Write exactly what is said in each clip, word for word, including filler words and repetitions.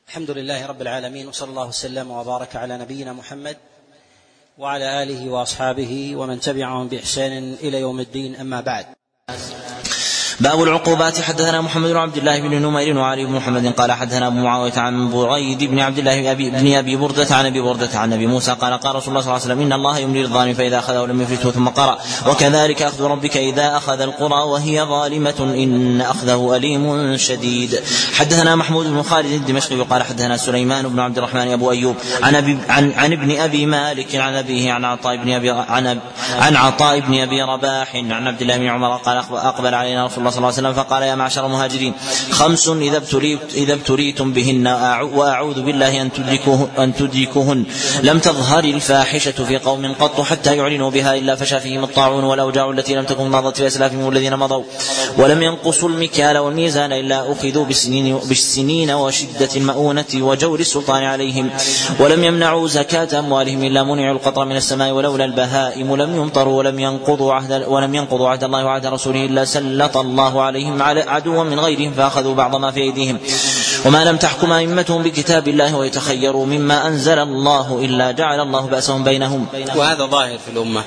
الحمد لله رب العالمين، وصلى الله وسلم وبارك على نبينا محمد وعلى آله وأصحابه ومن تبعهم بإحسان إلى يوم الدين. أما بعد. باب العقوبات. حدثنا محمد بن عبد الله بن نمير وعلي بن محمد قال حدثنا أبو معاوية عن بريد بن عبد الله بن أبي بردة عن أبي بردة عن أبي موسى قال قال رسول الله صلى الله عليه وسلم: إن الله يملي الظالم فإذا أخذه لم يفلته. ثم قرأ: وكذلك أخذ ربك إذا أخذ القرى وهي ظالمة إن أخذه أليم شديد. حدثنا محمود بن خالد الدمشقي قال حدثنا سليمان بن عبد الرحمن أبو أيوب عن, أبي عن, عن ابن أبي مالك عن أبيه عن عطاء بن أبي عن, عن عطاء بن أبي رباح عن عبد الله بن عمر قال: أقبل علينا رسول الله صلى الله عليه وسلم فقال: يا معشر المهاجرين، خمس إذا ابتليت إذا ابتليتم بهن وأعوذ بالله أن تدركوهن, أن تدركوهن لم تظهر الفاحشة في قوم قط حتى يعلنوا بها إلا فشى فيهم الطاعون والأوجاع التي لم تكن مضت في أسلافهم الذين مضوا، ولم ينقصوا المكيال والميزان إلا أخذوا بالسنين, بالسنين وشدة المؤونة وجور السلطان عليهم، ولم يمنعوا زكاة أموالهم إلا منعوا القطر من السماء، ولولا البهائم لم يمطروا، ولم ينقضوا عهد ولم ينقضوا عهد الله وعهد رسوله إلا سلط الله عليهم عدوا من غيرهم فأخذوا بعض ما في أيديهم، وما لم تحكم أئمتهم بكتاب الله ويتخيروا مما أنزل الله إلا جعل الله بأسهم بينهم. وهذا ظاهر في الأمة،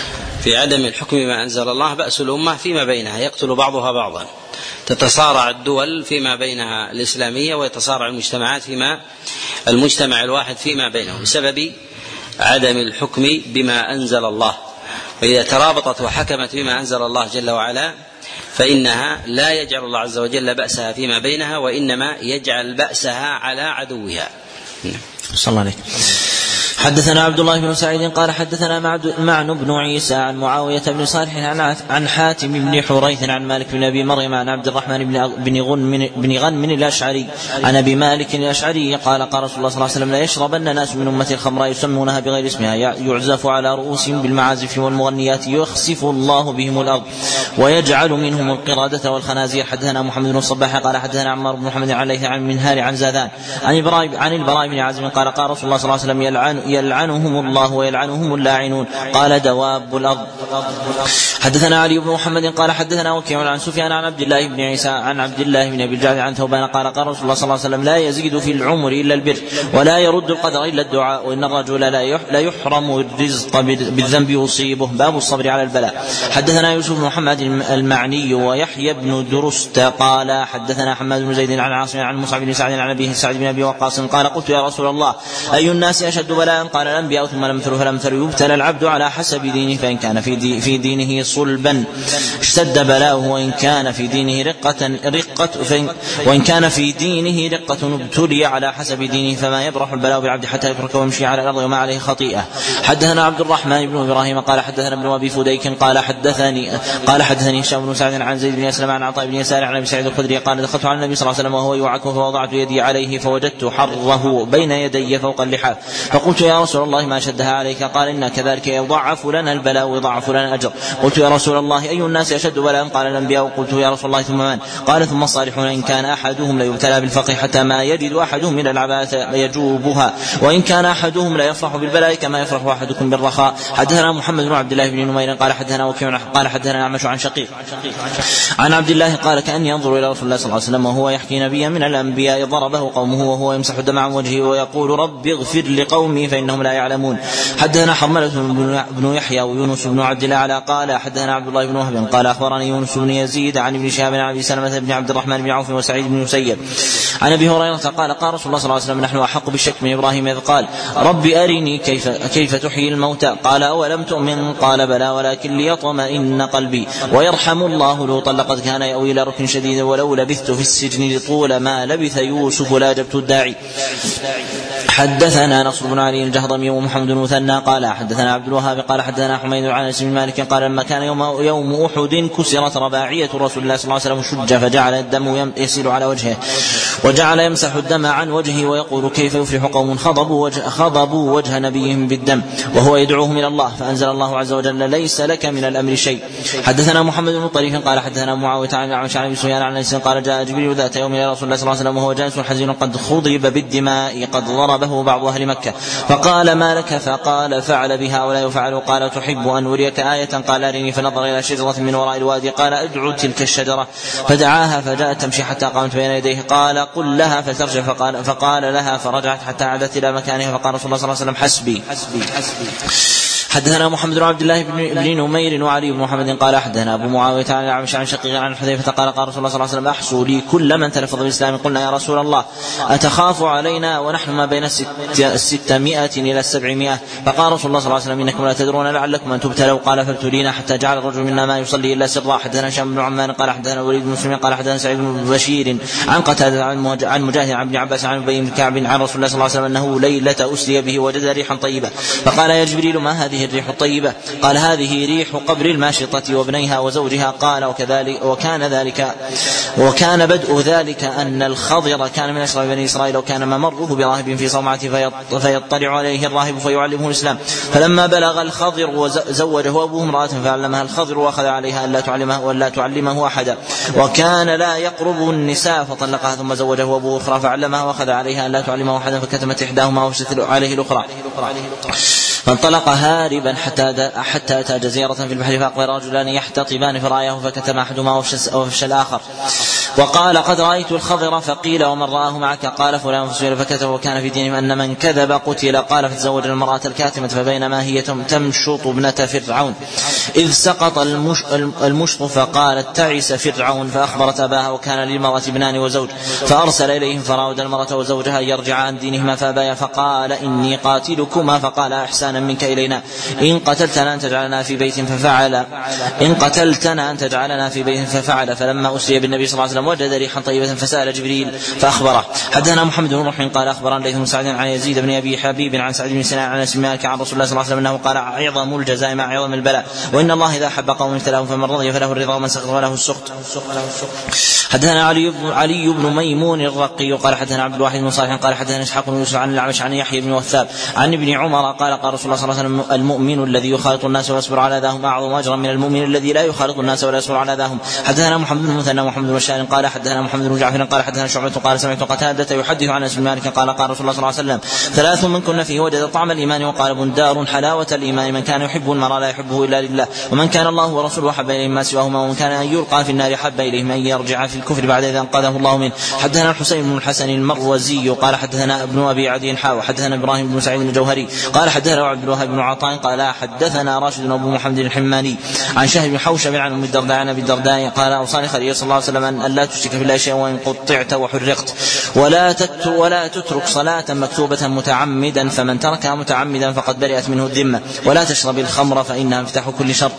في عدم الحكم ما أنزل الله بأس الأمة فيما بينها، يقتل بعضها بعضا، تتصارع الدول فيما بينها الإسلامية ويتصارع المجتمعات فيما المجتمع الواحد فيما بينه بسبب عدم الحكم بما أنزل الله. وإذا ترابطت وحكمت بما أنزل الله جل وعلا فإنها لا يجعل الله عز وجل بأسها فيما بينها، وإنما يجعل بأسها على عدوها. صلى الله عليه. حدثنا عبد الله بن سعيد قال حدثنا معن بن عيسى عن معاوية بن صالح عن حاتم بن حريث عن مالك بن أبي مريم عن عبد الرحمن بن غنم بن غنم الأشعري عن أبي مالك الأشعري قال قال رسول الله صلى الله عليه وسلم: لا يشربن ناس من أمة الخمر يسمونها بغير اسمها يعزف على رؤوسهم بالمعازف والمغنيات يخسف الله بهم الأرض ويجعل منهم القرادة والخنازير. حدثنا محمد بن الصباح قال حدثنا عمار بن محمد عن ليث عن منهار عن زاذان عن البراء عن البراء بن عازم قال قال رسول الله صلى الله عليه وسلم: يلعن يلعنهم الله ويلعنهم اللاعنون. قال: دواب الأرض. حدثنا علي بن محمد قال حدثنا وكيع عن سفيان عن عبد الله بن عيسى عن عبد الله بن أبي الجعد عن ثوبان قال قال رسول الله صلى الله عليه وسلم: لا يزيد في العمر إلا البر ولا يرد القدر إلا الدعاء، وإن الرجل لا يحرم الرزق بالذنب يصيبه. باب الصبر على البلاء. حدثنا يوسف بن محمد المعني ويحيى بن درست قال حدثنا حماد بن زيد عن عاصم عن مصعب بن سعد عن أبيه سعد بن أبي وقاص قال: قلت يا رسول الله أي الناس أشد بلاء؟ قال: الأنبياء ثم الأمثل فالأمثل. يبتلى العبد على حسب دينه، فإن كان في, دي في دينه صلبا اشتد بلاؤه، وإن كان في دينه رقة, رقة وإن كان في دينه رقة ابتلي على حسب دينه، فما يبرح البلاء بالعبد حتى يترك ويمشي على الأرض وما عليه خطيئة. حدثنا عبد الرحمن بن إبراهيم قال حدثنا ابن أبي فديك قال حدثني قال حدثني هشام بن سعد عن زيد بن أسلم عن عطاء بن يسار عن أبي سعيد الخدري قال: دخلت على النبي صلى الله عليه وسلم وهو يوعك فوضعت يدي عليه فوجدت حره بين يدي فوق اللحاف، فقلت: يا رسول الله ما شدها عليك؟ قال: إن كذلك يضاعف لنا البلاء ويضاعف لنا الأجر. قلت: يا رسول الله أي الناس أشد بلاء؟ قال: الأنبياء. قلت: يا رسول الله ثم من؟ قال: ثم الصالحون، إن كان أحدهم ليبتلى بالفقر حتى ما يجد أحدهم من العباث يجوبها، وإن كان أحدهم لا يفرح بالبلاء كما يفرح أحدكم بالرخاء. حدثنا محمد بن عبد الله بن نمير قال حدثنا وكيع قال حدثنا أعمش عن شقيق عن عبد الله قال: كأني ينظر إلى رسول الله صلى الله عليه وسلم وهو يحكي نبيا من الأنبياء ضربه قومه وهو يمسح الدم عن وجهه ويقول: رب اغفر لقومي فإنهم لا يعلمون. حدثنا حرملة بن يحيى ويونس بن عبد الله قال حدثنا عبد الله بن وهب قال أخبرني يونس بن يزيد عن ابن شهاب عن أبي سلمة بن عبد الرحمن بن عوف وسعيد بن مسيب عن أبي هريرة قال: قال رسول الله صلى الله عليه وسلم: نحن أحق بالشك من إبراهيم إذ قال: رب أرني كيف, كيف تحيي الموتى؟ قال: أولم تؤمن؟ قال: بلى ولكن ليطمئن قلبي. ويرحم الله لوطا لقد كان يأوي إلى ركن شديد ولو لبثت في السجن طول ما لبث يوسف لاجبت الداعي. حدثنا نصر بن علي الجهضمي ومحمد بن مثنى قال حدثنا عبد الوهاب قال حدثنا حميد عن انس بن مالك قال: لما كان يوم, يوم أحد كسرت رباعية رسول الله صلى الله عليه وسلم شج فجعل الدم يسيل على وجهه وجعل يمسح الدم عن وجهه ويقول: كيف يفلح قوم خضبوا وجه, خضبوا وجه نبيهم بالدم وهو يدعوهم إلى الله، فأنزل الله عز وجل: ليس لك من الأمر شيء. حدثنا محمد بن طريف قال حدثنا معاوية عن الأعمش عن أبي سفيان عن انس قال: جاء جبريل ذات يوم إلى رسول الله صلى الله عليه وسلم وهو جالس حزين قد خضب بالدماء قد ضربه بعض أهل مكة، فقال ما لك؟ فقال فعل بها ولا يفعل. قال تحب أن أريك آية؟ قال أرني. فنظر إلى شجرة من وراء الوادي قال ادعو تلك الشجرة، فدعاها فجاءت تمشي حتى قامت بين يديه. قال قل لها فترجع، فقال, فقال لها فرجعت حتى عادت إلى مكانها. فقال رسول الله صلى الله عليه وسلم حسبي حسبي حسبي. حدثنا محمد بن عبد الله بن نمير وعلي بن محمد قال حدثنا أبو معاوية عن الأعمش عن شقيق عن حذيفة قال قال رسول الله صلى الله عليه وسلم احصوا لي كل من تلفظ بالإسلام. قلنا يا رسول الله أتخاف علينا ونحن ما بين الستمائة إلى السبعمائة؟ فقال رسول الله صلى الله عليه وسلم إنكم لا تدرون لعلكم أن تبتلوا. قال فابتلينا حتى جعل الرجل منا ما يصلي إلا سرا. حدثنا هشام بن عمان قال حدثنا الوليد بن مسلم قال حدثنا سعيد بن بشير عن قتادة عن مجاهد عن ابن عباس عن أبي بن كعب عن رسول الله صلى الله عليه وسلم أنه ليلة أسري به وجد ريحا طيبة فقال يا جبريل ما هذه الريح الطيبة؟ قال هذه ريح قبر الماشطة وابنيها وزوجها. قال وكذلك وكان ذلك وكان بدء ذلك أن الخضر كان من أشرف بني إسرائيل وكان ممره براهب في صومعته فيطلع عليه الراهب فيعلمه الإسلام. فلما بلغ الخضر وزوجه أبوه امرأة فعلمها الخضر وأخذ عليها ألا تعلمه ولا تعلمه أحدا. وكان لا يقرب النساء فطلقها ثم زوجه أبوه أخرى فعلمها وأخذ عليها ألا تعلمه أحدا فكتمت إحداهما وفشت عليه الأخرى. فانطلق هاربا حتى حتى أتى جزيرة في البحر فأقبل رجلان يحتطبان فرآه فكتم أحدهما وفشى الآخر. وقال قد رأيت الخضر. فقيل ومن رآه معك؟ قال فلان فسئل فكتب. وكان في دينهم أن من كذب قتل. قال فتزوج المرأة الكاتمة فبينما هي تمشط ابنة فرعون إذ سقط المشط فقالت تعس فرعون فأخبرت أباها وكان للمرأة ابنان وزوج فأرسل إليهم فراود المرأة وزوجها يرجع عن دينهما فأبايا فقال إني قاتلكما. فقال أحسانا منك إلينا إن قتلتنا أن تجعلنا في بيت ففعل إن قتلتنا أن تجعلنا في بيت ففعل. فلما أسري بالنبي صلى الله عليه وسلم وجد ريحا طيبة فسأل جبريل فأخبره. حدثنا محمد بن رمح قال أخبرنا ليث بن سعد عن يزيد بن أبي حبيب عن سعد بن سنان عن أنس بن مالك عن رسول الله صلى الله عليه وسلم أنه قال عظم الجزاء مع عظم البلاء وإن الله إذا حب قوم ابتلاهم فمن رضي فله الرضا ومن سخط فله السخط. حدثنا علي بن علي بن ميمون الرقي قال حدثنا عبد الواحد بن صالح قال حدثنا إسحاق بن يوسف عن الأعمش عن يحيى بن وثاب عن ابن عمر قال قال رسول الله صلى الله عليه وسلم المؤمن الذي يخالط الناس ويصبر على ذاهم أعظم أجرا من المؤمن الذي لا يخالط الناس ولا يصبر على ذاهم. حدثنا محمد بن المثنى محمد بن بشار قال حدثنا محمد بن جعفر قال حدثنا شعبة قال سمعت قتادة يحدث عن أنس بن مالك قال قال رسول الله صلى الله عليه وسلم ثلاث من كن فيه وجد طعم الإيمان وقال بندار حلاوة الإيمان من كان يحب المرء لا يحبه إلا لله ومن كان الله ورسوله أحب إليه ما سواهما ومن كان أن يلقى في النار حب إليه من يرجع في الكفر بعد إذا أنقذه الله منه. حدثنا الحسين بن الحسن المروزي قال حدثنا ابن أبي عدي حاوى حدثنا إبراهيم بن سعيد الجوهري قال حدثنا عبد الوهاب بن عطاء قال حدثنا راشد بن أبو محمد الحماني عن شهر بن حوشب عن أم الدرداء عن أبي الدرداء قال أوصاني خليل صلى الله عليه وسلم أن لا تشرك في الله شيئا وإن قطعت وحرقت ولا ولا تترك صلاة مكتوبة متعمدا فمن تركها متعمدا فقد برئت منه الذمة ولا تشرب الخمر فإنها مفتاح كل شر.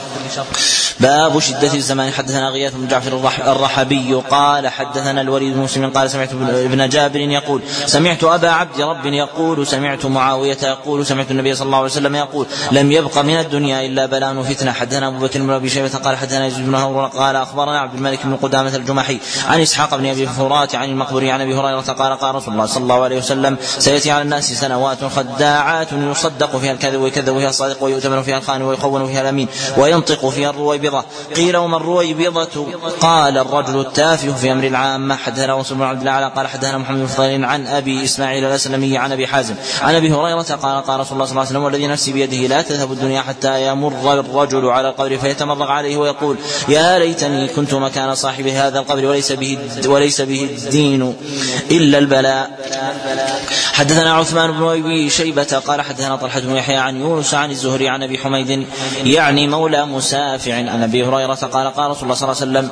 باب شدة الزمان. حدثنا غياث بن جعفر الرحبي قال حدثنا الوليد بن مسلم قال سمعت ابن جابر يقول سمعت أبا عبد رب يقول سمعت معاوية يقول سمعت النبي صلى الله عليه وسلم يقول لم يبق من الدنيا إلا بلاء وفتنة. حدثنا أبو بكر بن أبي شيبة قال حدثنا يزيد بن هارون قال أخبرنا عبد الملك بن قدامة الجمحي عن إسحاق بن أبي فرات عن المقبري عن أبي هريرة قال قال رسول الله صلى الله عليه وسلم سيأتي على الناس سنوات خداعات يصدق فيها الكذب ويكذب فيها الصادق ويؤتمن فيها الخائن ويخون فيها الأمين وينطق فيها الرويبضة. قيل وما الرويبضة؟ قال الرجل التافه في أمر العامة. حدثنا رسول الله عبد الله قال حدثنا محمد بن فضيل عن أبي إسماعيل الأسلمي عن أبي حازم عن أبي هريرة قال قال رسول الله صلى الله عليه وسلم والذي نفسي بيده لا تذهب الدنيا حتى يمر الرجل على القبر فيتمرغ عليه ويقول يا ليتني كنت مكان صاحب هذا القبر وليس به وليس به الدين إلا البلاء. حدثنا عثمان بن أبي شيبة قال حدثنا طلحة بن يحيى عن يونس عن الزهري عن أبي حميد يعني مولى مسافع عن أبي هريرة قال قال رسول الله صلى الله عليه وسلم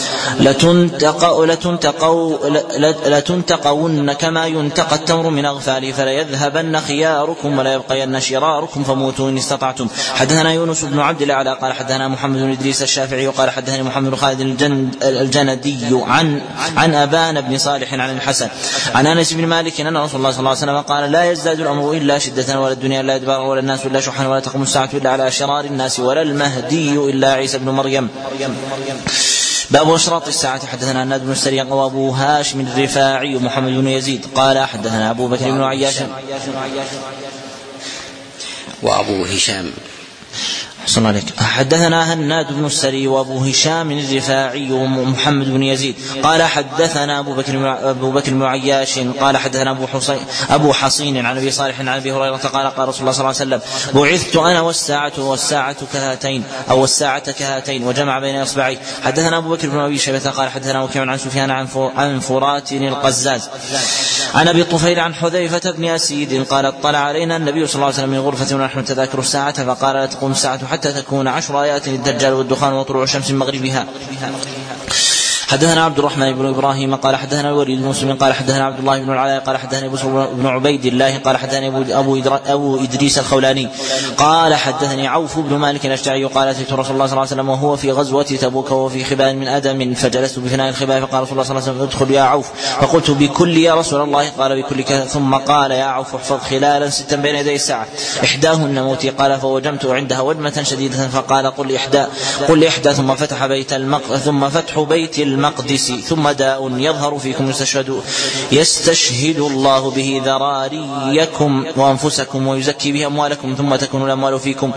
لتنتقوا لتنتقوا لتنتقون كما ينتقى التمر من أغفاله فلا يذهبن خياركم ولا يبقين شراركم فموتوا إن استطعتم. حدثنا يونس بن عبد الأعلى قال حدثنا محمد بن إدريس الشافعي قال حدثني محمد بن خالد الجندي عن عن أبان بن صالح عن الحسن عن أنس بن مالك أن رسول الله صلى الله عليه وسلم قال لا يزداد الأمر إلا شدة ولا الدنيا إلا إدبارا ولا الناس إلا شحا ولا تقوم الساعة إلا على شرار الناس ولا المهدي إلا عيسى بن مريم. باب أشراط الساعة. حدثنا عناد بن السري وأبو هاشم الرفاعي ومحمد بن يزيد قال حدثنا أبو بكر بن عياش وأبو هشام صلى الله عليك. حدثنا هناد بن السري وابو هشام الرفاعي ومحمد بن يزيد قال حدثنا ابو بكر ابو بكر بن عياش قال حدثنا ابو حصين ابو حصين عن ابي صالح عن ابي هريره قال قال رسول الله صلى الله عليه وسلم بعثت انا والساعه والساعه كهاتين او الساعه كهاتين وجمع بين اصبعيه. حدثنا ابو بكر بن ابي شيبه قال حدثنا وكيع عن سفيان عن فرات القزاز عن ابي الطفيل عن حذيفه بن اسيد قال اطلع علينا النبي صلى الله عليه وسلم من غرفه ونحن نتذاكر الساعه فقال لا تقوم الساعه حتى تكون عشر آيات الدجال والدخان وطلوع الشمس من مغربها. حدثنا عبد الرحمن بن ابراهيم قال حدثنا الوليد بن مسلم قال حدثنا عبد الله بن العلاء قال حدثنا بن عبيد الله قال حدثني ابو ابو ادريس الخولاني قال حدثني عوف بن مالك الاشجعي قال اتيت رسول الله صلى الله عليه وسلم وهو في غزوه تبوك وهو في خباء من ادم فجلست بفناء الخباء فقال رسول الله صلى الله عليه وسلم ادخل يا عوف فقلت بكل يا رسول الله قال بكل كذا ثم قال يا عوف احفظ خلالا ستا بين يدي الساعه احداهن موتي قال فوجمت عندها وجمه شديده فقال قل احدى قل احدى ثم فتح بيت المقدس ثم فتح بيت المقدس ثم داء يظهر فيكم يستشهد, يستشهد الله به ذراريكم وأنفسكم ويزكي به أموالكم ثم تكون الأموال فيكم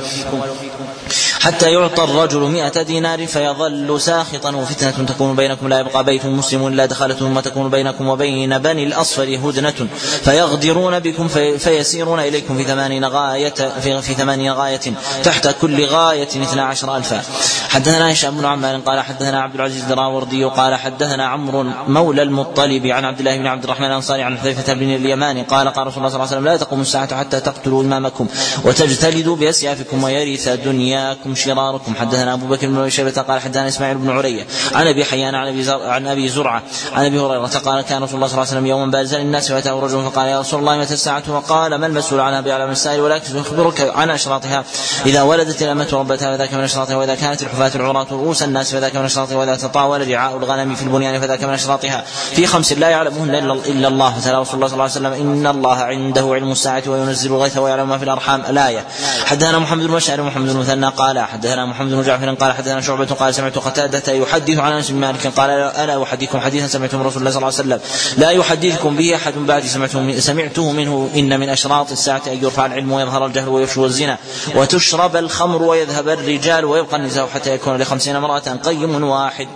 حتى يعطى الرجل مئة دينار فيظل ساخطا وفتنة تكون بينكم لا يبقى بيت مسلم إلا دخلته ثم تكون بينكم وبين بني الأصفر هدنة فيغدرون بكم في فيسيرون إليكم في ثمانين غاية في, في ثمانين غاية تحت كل غاية اثنا عشر ألفا. حدثنا هشام بن عمار قال حدثنا عبد العزيز الدراوردي قال حدثنا عمرو مولى المطلب عن عبد الله بن عبد الرحمن الأنصاري عن حذيفة بن اليمان قال قال رسول الله صلى الله عليه وسلم لا تقوم الساعة حتى تقتلوا إمامكم وتجتلدوا بأسيافكم ويرث دنياكم شراركم. حدثنا أبو بكر بن شيبة قال حدثنا إسماعيل بن علية عن أبي حيان عن أبي, عن أبي زرعة عن أبي هريرة قال كان رسول الله صلى الله عليه وسلم يوما بارزا للناس فأتاه رجل فقال يا رسول الله متى الساعة وقال ما المسؤول عنها بأعلم السائل ولكن أخبرك عن أشراطها إذا ولدت الأمة ربتها فذاك من أشراطها وإذا كانت الحفاة العراة رؤوس الناس فذاك من أشراطها وإذا تطاول رعاء الغنم في البنيان فذاك من أشراطها في خمس لا يعلمهن إلا الله. فتلا رسول الله صلى الله عليه وسلم إن الله عنده علم الساعة وينزل الغيث ويعلم ما في الأرحام الآية. حدثنا محمد بن بشار ومحمد بن مثنى قال حدثنا محمد بن جعفر قال حدثنا شعبة قال سمعت قتادة يحدث عن أنس بن مالك قال ألا أحدثكم حديثا سمعته من رسول الله صلى الله عليه وسلم لا يحدثكم به أحد بعد سمعته, سمعته منه إن من أشراط الساعة أن يرفع العلم ويظهر الجهل ويفشو الزنا وتشرب الخمر ويذهب الرجال ويبقى النساء حتى يكون لخمسين امرأة قيم واحد.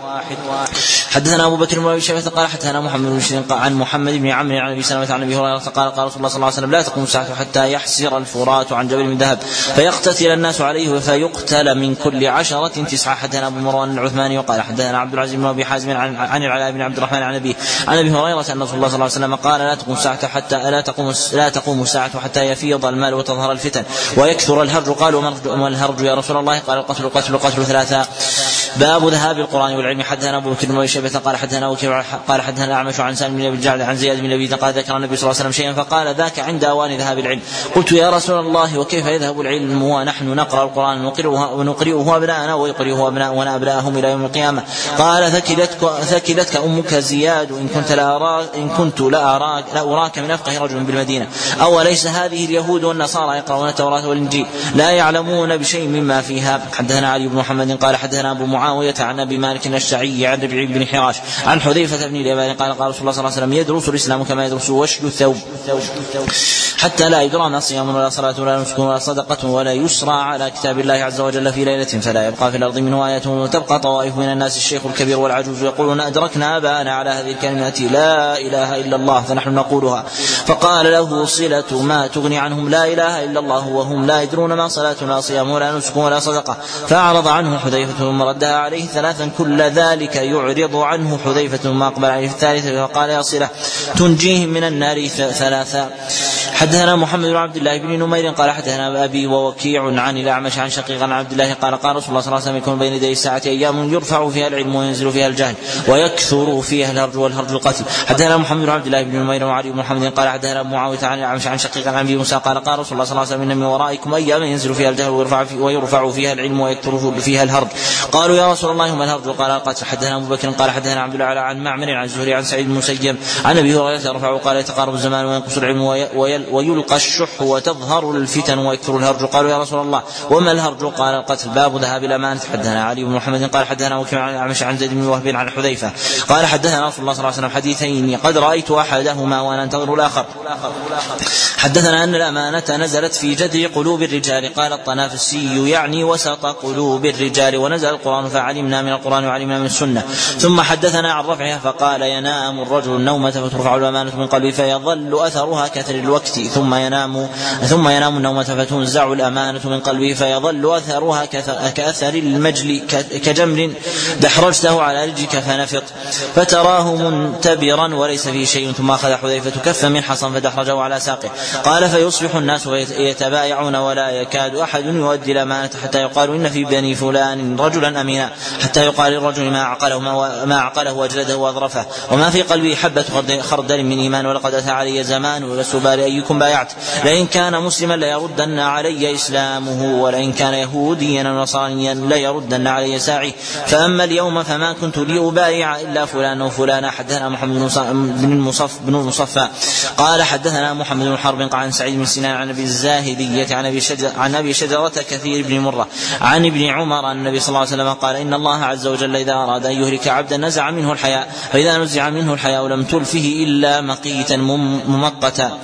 حدثنا أبو بكر بن أبي شيبة قال حدثنا محمد بن بشير عن محمد بن عمرو عن أبي سلمة عن أبي هريرة قال قال رسول الله صلى الله عليه وسلم لا تقوم الساعة حتى يحسر الفرات عن جبل من ذهب فيقتتل الناس عليه فيقتل من كل عشرة تسعة. حدثنا أبو مروان العثماني وقال حدثنا عبد العزيز بن أبي حازم عن, عن العلاء بن عبد الرحمن عن أبي عن أبي هريرة أن رسول الله صلى الله عليه وسلم قال لا تقوم الساعة حتى لا تقوم لا تقوم الساعة حتى يفيض المال وتظهر الفتن ويكثر الهرج. قالوا وما الهرج يا رسول الله قال القتل القتل القتل ثلاثة. باب ذهاب القرآن والعلم. حدثنا أبو بكر بن أبي شيبة قال حدثنا وكيع قال حدثنا الأعمش عن سالم بن أبي الجعد عن زياد بن أبي قال ذكر النبي صلى الله عليه وسلم شيئا فقال ذاك عند أوان ذهاب العلم. قلت يا رسول الله وكيف يذهب العلم ونحن نقرأ القرآن ونقرئه أبناءنا ويقرئه أبناؤنا أبناءهم إلى يوم القيامة. قال ثكلتك, ثكلتك أمك زياد إن كنت لا أراك, إن كنت لا أراك, لا أراك من أفقه رجل بالمدينة. أوليس هذه اليهود والنصارى يقرؤون التوراة والإنجيل لا يعلمون بشيء مما فيها. حدثنا علي بن محمد قال حدثنا أبو معاوية عن أبي مالك الأشعري عن ربيع بن حراش عن حذيفة بن اليمان قال قال رسول الله صلى الله عليه وسلم يدرس الإسلام كما يدرس وشل الثوب حتى لا يدرى ما صيام ولا صلاة ولا نسك ولا صدقة ولا يسرى على كتاب الله عز وجل في ليلة فلا يبقى في الأرض منه آية وتبقى طوائف من الناس الشيخ الكبير والعجوز يقولون أدركنا آباءنا على هذه الكلمات لا إله إلا الله فنحن نقولها. فقال له صلة ما تغني عنهم لا إله إلا الله وهم لا يدرون ما صلاة ولا صيام ولا نسك ولا صدقة. فأعرض عنه حذيفة ثم ردها عليه ثلاثا كل ذلك يعرض عنه حذيفة ثم أقبل عليه في الثالثة فقال يا صلة تنجيهم من النار ثلاثا. حدثنا محمد بن عبد الله بن نمير قال حدثنا أبي ووكيع عن الأعمش عن شقيق عن عبد الله قال قال رسول الله صلى الله عليه وسلم يكون بين يدي الساعة أيام يرفع فيها العلم وينزل فيها الجهل ويكثر فيها الهرج والهرج القتل. حدثنا محمد بن عبد الله بن نمير وعلي بن محمد قال حدثنا معاوية عن الأعمش عن شقيق عن أبي موسى قال قال رسول الله صلى الله عليه وسلم إن من ورائكم أيام ينزل فيها الجهل ويرفع, في ويرفع فيها العلم ويكثر فيها الهرج. قالوا يا رسول الله ما الهرج قال القتل. حدثنا أبو بكر قال حدثنا عبد الله عن معمر عن الزهري عن سعيد بن المسيب عن أبي هريرة رفعه قال يتقارب الزمان وينقص العلم ويلقى الشح وتظهر الفتن ويكثر الهرج. قالوا يا رسول الله وما الهرج؟ قال القتل. باب ذهاب الأمانة. حدثنا علي بن محمد قال حدثنا وكيع عن الأعمش عن زيد بن وهب عن حذيفة قال حدثنا رسول الله صلى الله عليه وسلم حديثين قد رأيت أحدهما وأنا أنتظر الآخر. حدثنا أن الأمانة نزلت في جذر قلوب الرجال. قال الطنافسي يعني وسط قلوب الرجال، ونزل القرآن فعلمنا من القرآن وعلمنا من السنة. ثم حدثنا عن رفعها فقال ينام الرجل النومة فترفع الأمانة من قلبه فيظل أثرها كأثر الوقت، ثم ينام ثم ينام النومة فتنزع الأمانة من قلبه فيظل أثرها كأثر المجل كجمر دحرجته على رجلك فنفط فتراه منتبرا وليس فيه شيء. ثم أخذ حذيفة كفا من حصن فدحرجه على ساقه. قال فيصبح الناس يتبايعون ولا يكاد أحد يؤدي الأمانة حتى يقال إن في بني فلان رجلا أمينا، حتى يقال للرجل ما عقله ما عقله وجلده وأظرفه وما في قلبه حبة خردل من إيمان. ولقد أتى علي زمان ولست بالي أيكم بايعت، لئن كان مسلما ليردن علي إسلامه ولئن كان يهوديا أو نصرانيا ليردن علي ساعي. فأما اليوم فما كنت لأبايع إلا فلان وفلان. حدثنا محمد بن المصف بن المصفى قال حدثنا محمد بن حرب عن سعيد بن سنان عن أبي الزاهدية عن أبي شجرة عن أبي شجرة كثير بن مرة عن ابن عمر أن النبي صلى الله عليه وسلم قال إن الله عز وجل إذا أراد أن يهلك عبدا نزع منه الحياء، فإذا نزع منه الحياء لم تلفه إلا مقيتا ممقتا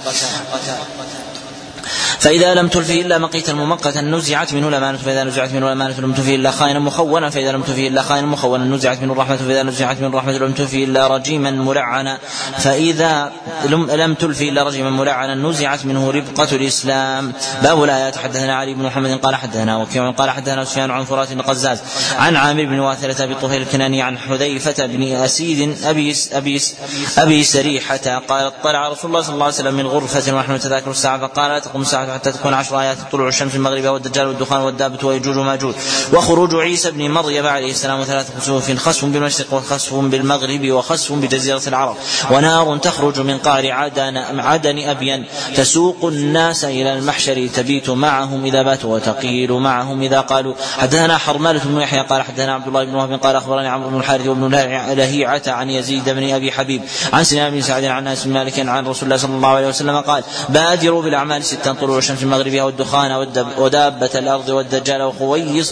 فإذا لم تلفه إلا مقيتا ممقتا نزعت منه الأمانة، فإذا نزعت منه الأمانة لم تلفه إلا خائنا مخونا، فإذا لم تلفه إلا خائنا مخونا نزعت منه الرحمة، فإذا نزعت منه الرحمة لم تلفه إلا رجيما ملعنا، فإذا لم تلفه إلا رجيما ملعنا نزعت منه ربقة الإسلام. باب الآيات. حدثنا علي بن محمد قال حدثنا وكيع قال حدثنا سفيان عن فرات القزاز عن عامر بن واثلة أبي الطفيل الكناني عن حذيفة بن أسيد أبي أبي أبي سريحة قال طلع رسول الله صلى الله عليه وسلم من غرفة ونحن نتذاكر الساعة فقال لا تقوم الساعة حتى تكون عشر آيات طلوع الشمس المغرب والدجال والدخان والدابة ويجوج وماجوج وخروج عيسى بن مريم عليه السلام وثلاث خسوف، خسف بالمشرق وخسف بالمغرب وخسف بجزيرة العرب ونار تخرج من قعر عدن, عدن أبين تسوق الناس إلى المحشر تبيت معهم إذا باتوا وتقيل معهم إذا قالوا. حدثنا حرملة بن يحيى قال حدثنا عبد الله بن وهب قال أخبرني عمرو بن الحارث وابن لهيعة عن يزيد بن أبي حبيب عن سنان بن سعد عن أنس بن مالك عن رسول الله صلى الله عليه وسلم قال بادروا بالأعمال ستا طلوع الشمس المغربية والدخان ودابة الأرض والدجال وخويص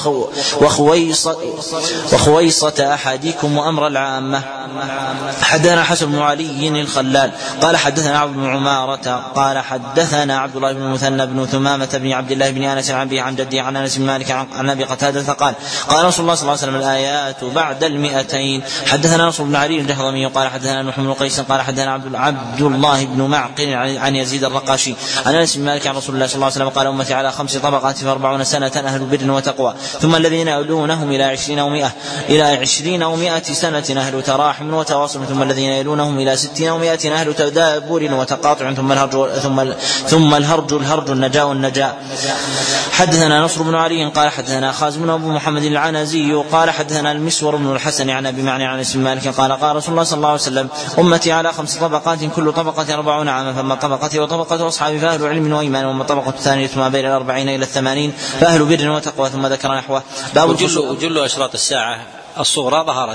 وخويص وخويصة أحدكم وأمر العامة. حدثنا حسن بن علي الخلال قال حدثنا عبد بن عمارة قال حدثنا عبد الله بن المثنى بن ثمامة بن عبد الله بن أنس عن أبيه عن جده عن أنس بن مالك عن أبي قتادة قال قال رسول الله صلى الله عليه وسلم الآيات بعد المئتين. حدثنا نصر بن علي الجهضمي قال حدثنا محمد بن قيس قال حدثنا عبد, عبد الله بن معقل عن يزيد الرقاشي عن أنس بن مالك عن رسول الله صلى الله عليه وسلم قال أمتي على خمس طبقات في أربعون سنة أهل بر وتقوى ثم الذين يلونهم إلى عشرين أو مئة إلى عشرين أو مئة سنة أهل تراحم وتواصل ثم الذين يلونهم إلى ستين أو مئة أهل تدابر وتقاطع ثم الهرج ثم ثم الهرج الهرج النجاء والنجاء. حدثنا نصر بن علي قال حدثنا خازم بن أبو محمد العنزي قال حدثنا المسور بن الحسن عن أبي معنى عن اسم مالك قال قال رسول الله صلى الله عليه وسلم أمتي على خمس طبقات كل طبقة أربعون عاما فما طبقتي وطبقة أصحابي فأهل علم وإيمان وما طبقة الثانية ما بين الأربعين إلى الثمانين فأهل بر وتقوى ثم ذكر نحوه. باب جل, جل أشراط الساعة الصغرى ظهرت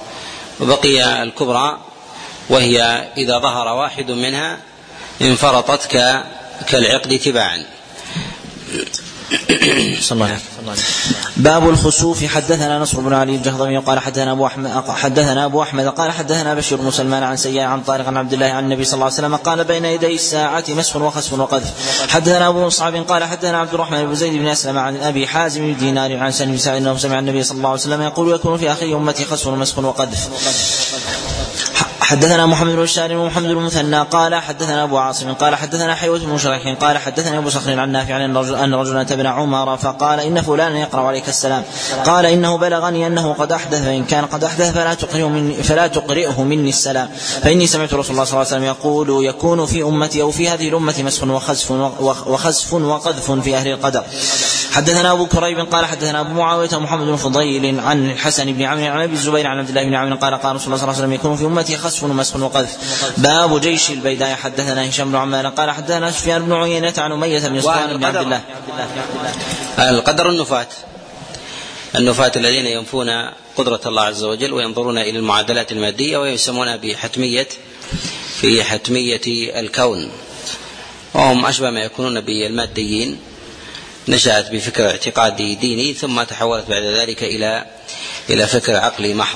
وبقي الكبرى وهي إذا ظهر واحد منها انفرطت كالعقد تباعا. صلى الله عليه وسلم. باب الخسوف. حدثنا نصر بن علي الجهضمي قال حدثنا أبو أحمد حدثنا أبو أحمد قال حدثنا بشير بن سلمان عن سيار عن طارق عن عبد الله عن النبي صلى الله عليه وسلم قال بين يدي الساعة مسخ وخسف وقذف. حدثنا أبو مصعب قال حدثنا عبد الرحمن بن زيد بن أسلم عن أبي حازم بن دينار عن سالم بن سعد أنه سمع النبي صلى الله عليه وسلم يقول يكون في آخر أمتي خسف ومسخ وقذف. حدثنا محمد بن بشار ومحمد بن المثنى قال حدثنا أبو عاصم قال حدثنا حيوة بن شريح قال حدثنا أبو صخر عن نافع عن رجل أن رجلا ابن عمر فقال إن فلانا يقرأ عليك السلام قال إنه بلغني أنه قد أحدث فإن كان قد أحدث فلا تقرئه مني, فلا تقرئه مني السلام فإني سمعت رسول الله صلى الله عليه وسلم يقول يكون في أمتي أو في هذه الأمة مسخ وخسف وخسف وقذف في أهل القدر. حدثنا أبو كريب قال حدثنا أبو معاوية محمد بن فضيل عن الحسن بن عمرو عن أبي الزبير عن عبد الله بن عمرو قال قال رسول الله صلى الله عليه وسلم يكون في أمتي خسف ومسخ وقذف. باب جيش البيداء. حدثنا هشام بن عمار قال حدثنا سفيان بن عيينة عن أمية بن سفيان بن عبد الله. القدر النفاة النفاة الذين ينفون قدرة الله عز وجل وينظرون إلى المعادلات المادية ويسمونها بحتمية في حتمية الكون. وهم أشبه ما يكونون بالماديين، نشأت بفكر اعتقادي ديني ثم تحولت بعد ذلك إلى إلى فكر عقلي محض.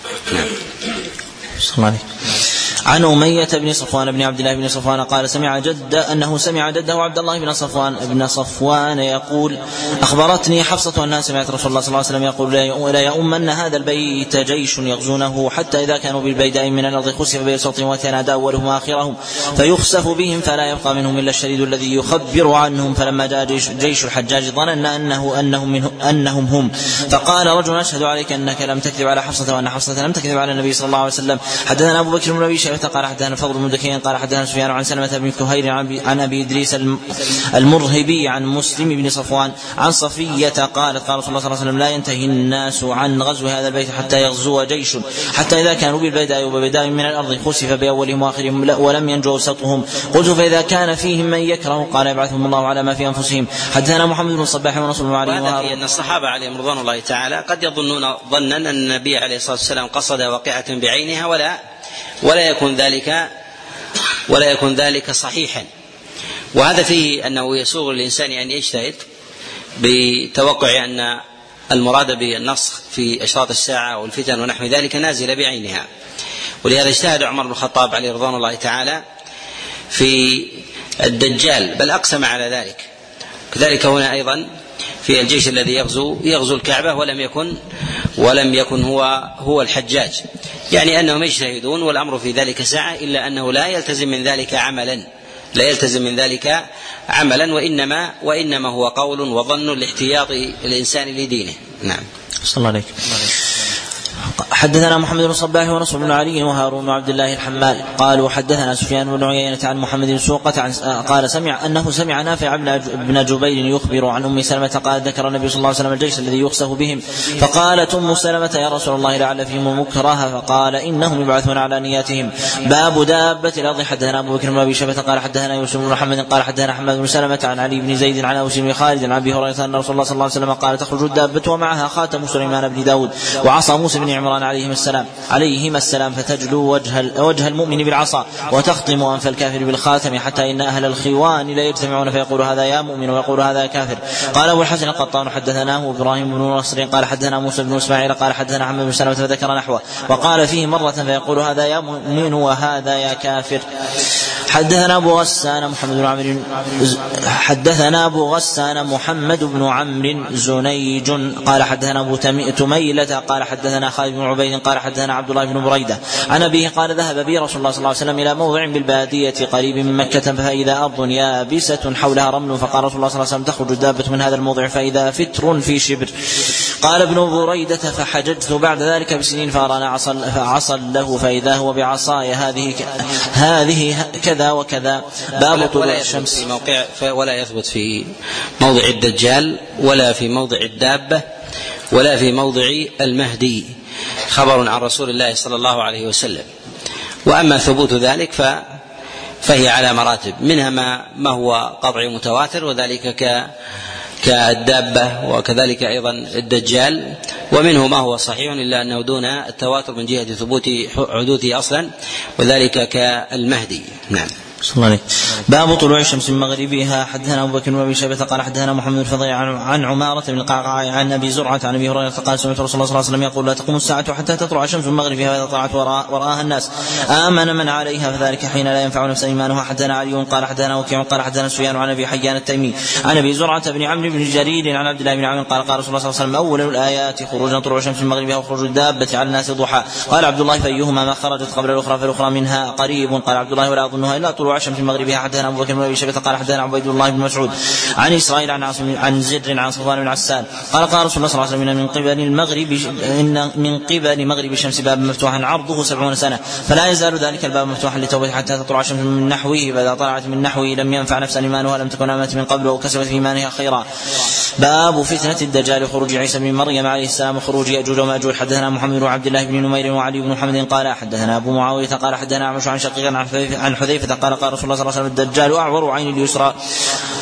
نعم. عن أمية بن صفوان بن عبد الله بن صفوان قال سمع جد أنه سمع جده عبد الله بن صفوان بن صفوان يقول أخبرتني حفصة أنها سمعت رسول الله صلى الله عليه وسلم يقول لا يؤمن هذا البيت جيش يغزونه حتى إذا كانوا بالبيداء من الأرض خسف بصوت وتنادى أولهم وآخرهم فيخسف بهم فلا يبقى منهم إلا الشديد الذي يخبر عنهم. فلما جاء جيش, جيش الحجاج ظننا أنه أنهم, منه أنهم هم، فقال رجل أشهد عليك أنك لم تكذب على حفصة وأن حفصة لم تكذب على النبي صلى الله عليه وسلم. حدثنا أبو بكر بن أبي شيبة قال حدثنا الفضل بن دكين قال حدثنا سفيان عن سلمة بن كهير عن أبي إدريس المرهبي عن مسلم بن صفوان عن صفية قالت قال رسول الله صلى الله عليه وسلم لا ينتهي الناس عن غزو هذا البيت حتى يغزو جيش حتى إذا كانوا بالبيداء وببيداء من الأرض خسف بأولهم وآخرهم ولم ينجو وسطهم. قلت فإذا كان فيهم من يكره قال يبعثهم الله على ما في أنفسهم. حدثنا محمد بن الصباح ونصر بن علي وهذا في أن الصحابة عليهم رضوان الله تعالى قد يظنون ظنا أن النبي عليه الصلاة والسلام قصد واقعة بعينها ولا ولا يكون ذلك ولا يكون ذلك صحيحا، وهذا فيه أنه يسوغ الإنسان أن يجتهد بتوقع أن المراد بالنسخ في أشراط الساعة والفتن ونحو ذلك نازل بعينها. ولهذا اجتهد عمر بن الخطاب عليه رضوان الله تعالى في الدجال بل أقسم على ذلك. كذلك هنا أيضا في الجيش الذي يغزو يغزو الكعبة ولم يكن ولم يكن هو هو الحجاج، يعني أنهم يجتهدون والأمر في ذلك ساعة، إلا أنه لا يلتزم من ذلك عملا لا يلتزم من ذلك عملا وإنما وإنما هو قول وظن لاحتياط الإنسان لدينه. نعم. صلى الله عليه حدثنا محمد بن الصباح ونصر بن علي وهارون بن عبد الله الحمال قالوا حدثنا سفيان بن عيينة عن محمد بن سوقة عن قال سمع أنه سمع نافع بن جبير يخبر عن أم سلمة قال ذكر النبي صلى الله عليه وسلم الجيش الذي يخسف بهم فقالت أم سلمة يا رسول الله لعل فيهم مكرها فقال إنهم يبعثون على نياتهم. باب دابة الأرض. حدثنا أبو بكر بن أبي شيبة قال حدثنا يوسف بن محمد قال حدثنا حماد بن سلمة عن علي بن زيد عن أوس بن خالد عن أبي هريرة أن رسول الله صلى الله عليه وسلم قال تخرج الدابة ومعها خاتم سليمان بن داود وعصا موسى بن عمران عليهما السلام عليهما السلام فتجلو وجه وجه المؤمن بالعصا وتخطم أنف الكافر بالخاتم حتى إن أهل الخوان لا يجتمعون فيقول هذا يا مؤمن ويقول هذا يا كافر. قال أبو الحسن القطان حدثناه إبراهيم بن نصر قال حدثنا موسى بن إسماعيل قال حدثنا محمد بن سلمة فذكر نحوه وقال فيه مرة فيقول هذا يا مؤمن وهذا يا كافر. حدثنا أبو غسان محمد بن عمرو حدثنا أبو غسان محمد بن عمرو زنيج قال حدثنا أبو تميلة قال حدثنا خالد بن عبيد قال حدثنا عبد الله بن بريدة عن أبيه قال ذهب بي رسول الله صلى الله عليه وسلم إلى موضع بالبادية قريب من مكة فإذا أرض يابسة حولها رمل فقال رسول الله صلى الله عليه وسلم تخرج الدابة من هذا الموضع فإذا فتر في شبر. قال ابن بريدة فحججت بعد ذلك بسنين فأرانا عصا له فإذا هو بعصاي هذه هذه كذا وكذا. باب طلوع الشمس. موقع ولا يثبت في موضع الدجال ولا في موضع الدابة ولا في موضع المهدي خبر عن رسول الله صلى الله عليه وسلم. وأما ثبوت ذلك ف فهي على مراتب، منها ما, ما هو قطعي متواتر وذلك ك كالدابة وكذلك أيضا الدجال، ومنه ما هو صحيح إلا أنه دون التواتر من جهة ثبوت حدوثه أصلا وذلك كالمهدي. نعم. صلى الله عليه. باب طلوع الشمس من مغربها. حدثنا أبو بكر بن أبي شيبة قال حدثنا محمد الفضيل عن عمارة بن القعقاع عن أبي زرعة عن أبي هريرة قال سمعت رسول الله صلى الله عليه وسلم يقول لا تقوم الساعة حتى تطلع الشمس من مغربها فإذا طلعت وراءها الناس آمن من عليها فذلك حين لا ينفع نفسا إيمانها. حدثنا علي قال حدثنا وكيع قال حدثنا سفيان عن أبي حيان التيمي عن أبي زرعة بن عمرو بن جرير عن عبد الله بن عمرو قال قال رسول الله صلى الله عليه وسلم أول الآيات خروج طلوع الشمس من مغربها وخروج الدابة على الناس ضحى. قال عبد الله فأيهما ما خرجت قبل الأخرى فالأخرى منها قريب. قال عبد الله ولا أظنها إلا طلوع الشمس من مغربها. حدثنا أبو بكر بن أبي شيبة قال حدثنا عبيد الله بن مسعود عن إسرائيل عن عاصم عن زر عن صفوان بن عسال قال قال رسول الله صلى الله عليه وسلم من قبل المغرب إن من قبل مغرب الشمس باب مفتوح عرضه سبعون سنة فلا يزال ذلك الباب مفتوحا لتوبة حتى تطلع الشمس من نحوه فإذا طلعت من نحوه لم ينفع نفسا إيمانها لم تكن آمنت من قبل وكسبت في إيمانها خيرا. باب فتنة الدجال خروج عيسى بن مريم عليه السلام وخروج يأجوج ومأجوج. حدثنا محمد بن عبد الله بن نمير وعلي بن محمد قال حدثنا أبو معاوية قال حدثنا عمش عن شقيق عن حذيفة قال قال رسول الله صلى الله عليه وسلم الدجال أعور عين اليسرى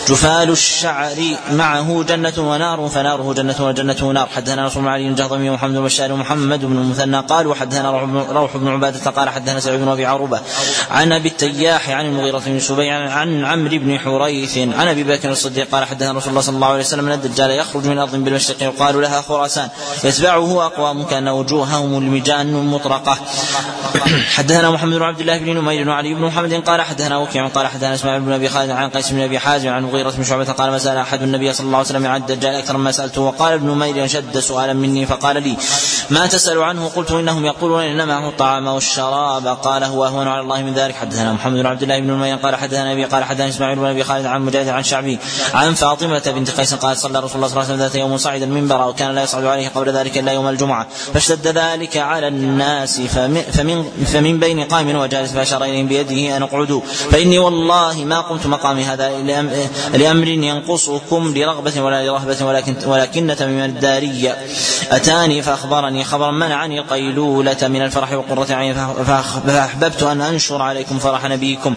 جفال الشعر معه جنة ونار فناره جنة وجنته نار. حدثنا نصر بن علي الجهضمي ومحمد بن بشار ومحمد بن المثنى قال وحدثنا روح بن عبادة قال حدثنا سعيد بن أبي عروبة عن أبي التياح عن المغيرة بن سبيع عن عمرو بن حريث عن أبي بكر الصديق قال حدثنا رسول الله صلى الله عليه وسلم أن الدجال يخرج من أرض بالمشرق يقال لها خراسان يتبعه أقوام كأن وجوههم المجان مطرقة. حدثنا محمد بن عبد الله بن نمير وعلي بن محمد قال حدثنا وكيع قال حدثنا اسماعيل بن أبي خالد عن قيس بن أبي حازم عن المغيرة بن شعبة قال ما سأل أحد النبي صلى الله عليه وسلم عن الدجال أكثر ما سألته. وقال ابن نمير شد سؤالا مني فقال لي ما تسأل عنه؟ قلت إنهم يقولون إنما هو الطعام والشراب قال هو أهون على الله من ذلك. حدثنا محمد بن عبد الله بن نمير قال حدثنا أبي قال حدثنا اسماعيل بن أبي خالد عن مجاهد عن شعبي عن فاطمة بنت قيس قال صلى رسول الله صلى الله عليه وسلم ذات يوم صعد المنبر وكان لا يصعد عليه قبل ذلك إلا يوم الجمعة فاشتد ذلك على الناس فمن, فمن, فمن بين قائم وجالس فأشار إليهم بيده أن اقعدوا فإني والله ما قمت مقامي هذا لأمر ينقصكم لرغبة ولا لرهبة ولكن ولكنة من الدارية أتاني فأخبرني خبرا منعني القيلولة من الفرح وقرة عين فأحببت أن أنشر عليكم فرح نبيكم.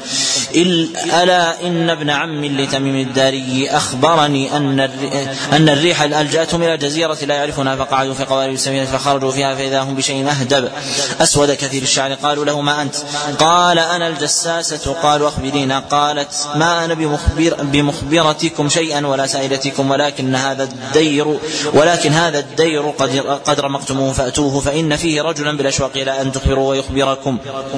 ألا إن ابن عم لتميم الداري أخبرني أن أن الريح ألجأتهم إلى جزيرة لا يعرفونها فقعدوا في قوارب السفينة فخرجوا فيها فإذا هم بشيء أهدب أسود كثير الشعر. قالوا له ما أنت؟ قال أنا الجساسة. قالوا أخبرينا. قالت ما أنا بمخبر بمخبرتكم شيئا ولا سائلتكم ولكن هذا الدير ولكن هذا الدير قد قد رمقتموه فأتوه فإن فيه رجلا بالأشواق إلى أن تخبروا ويخبركم.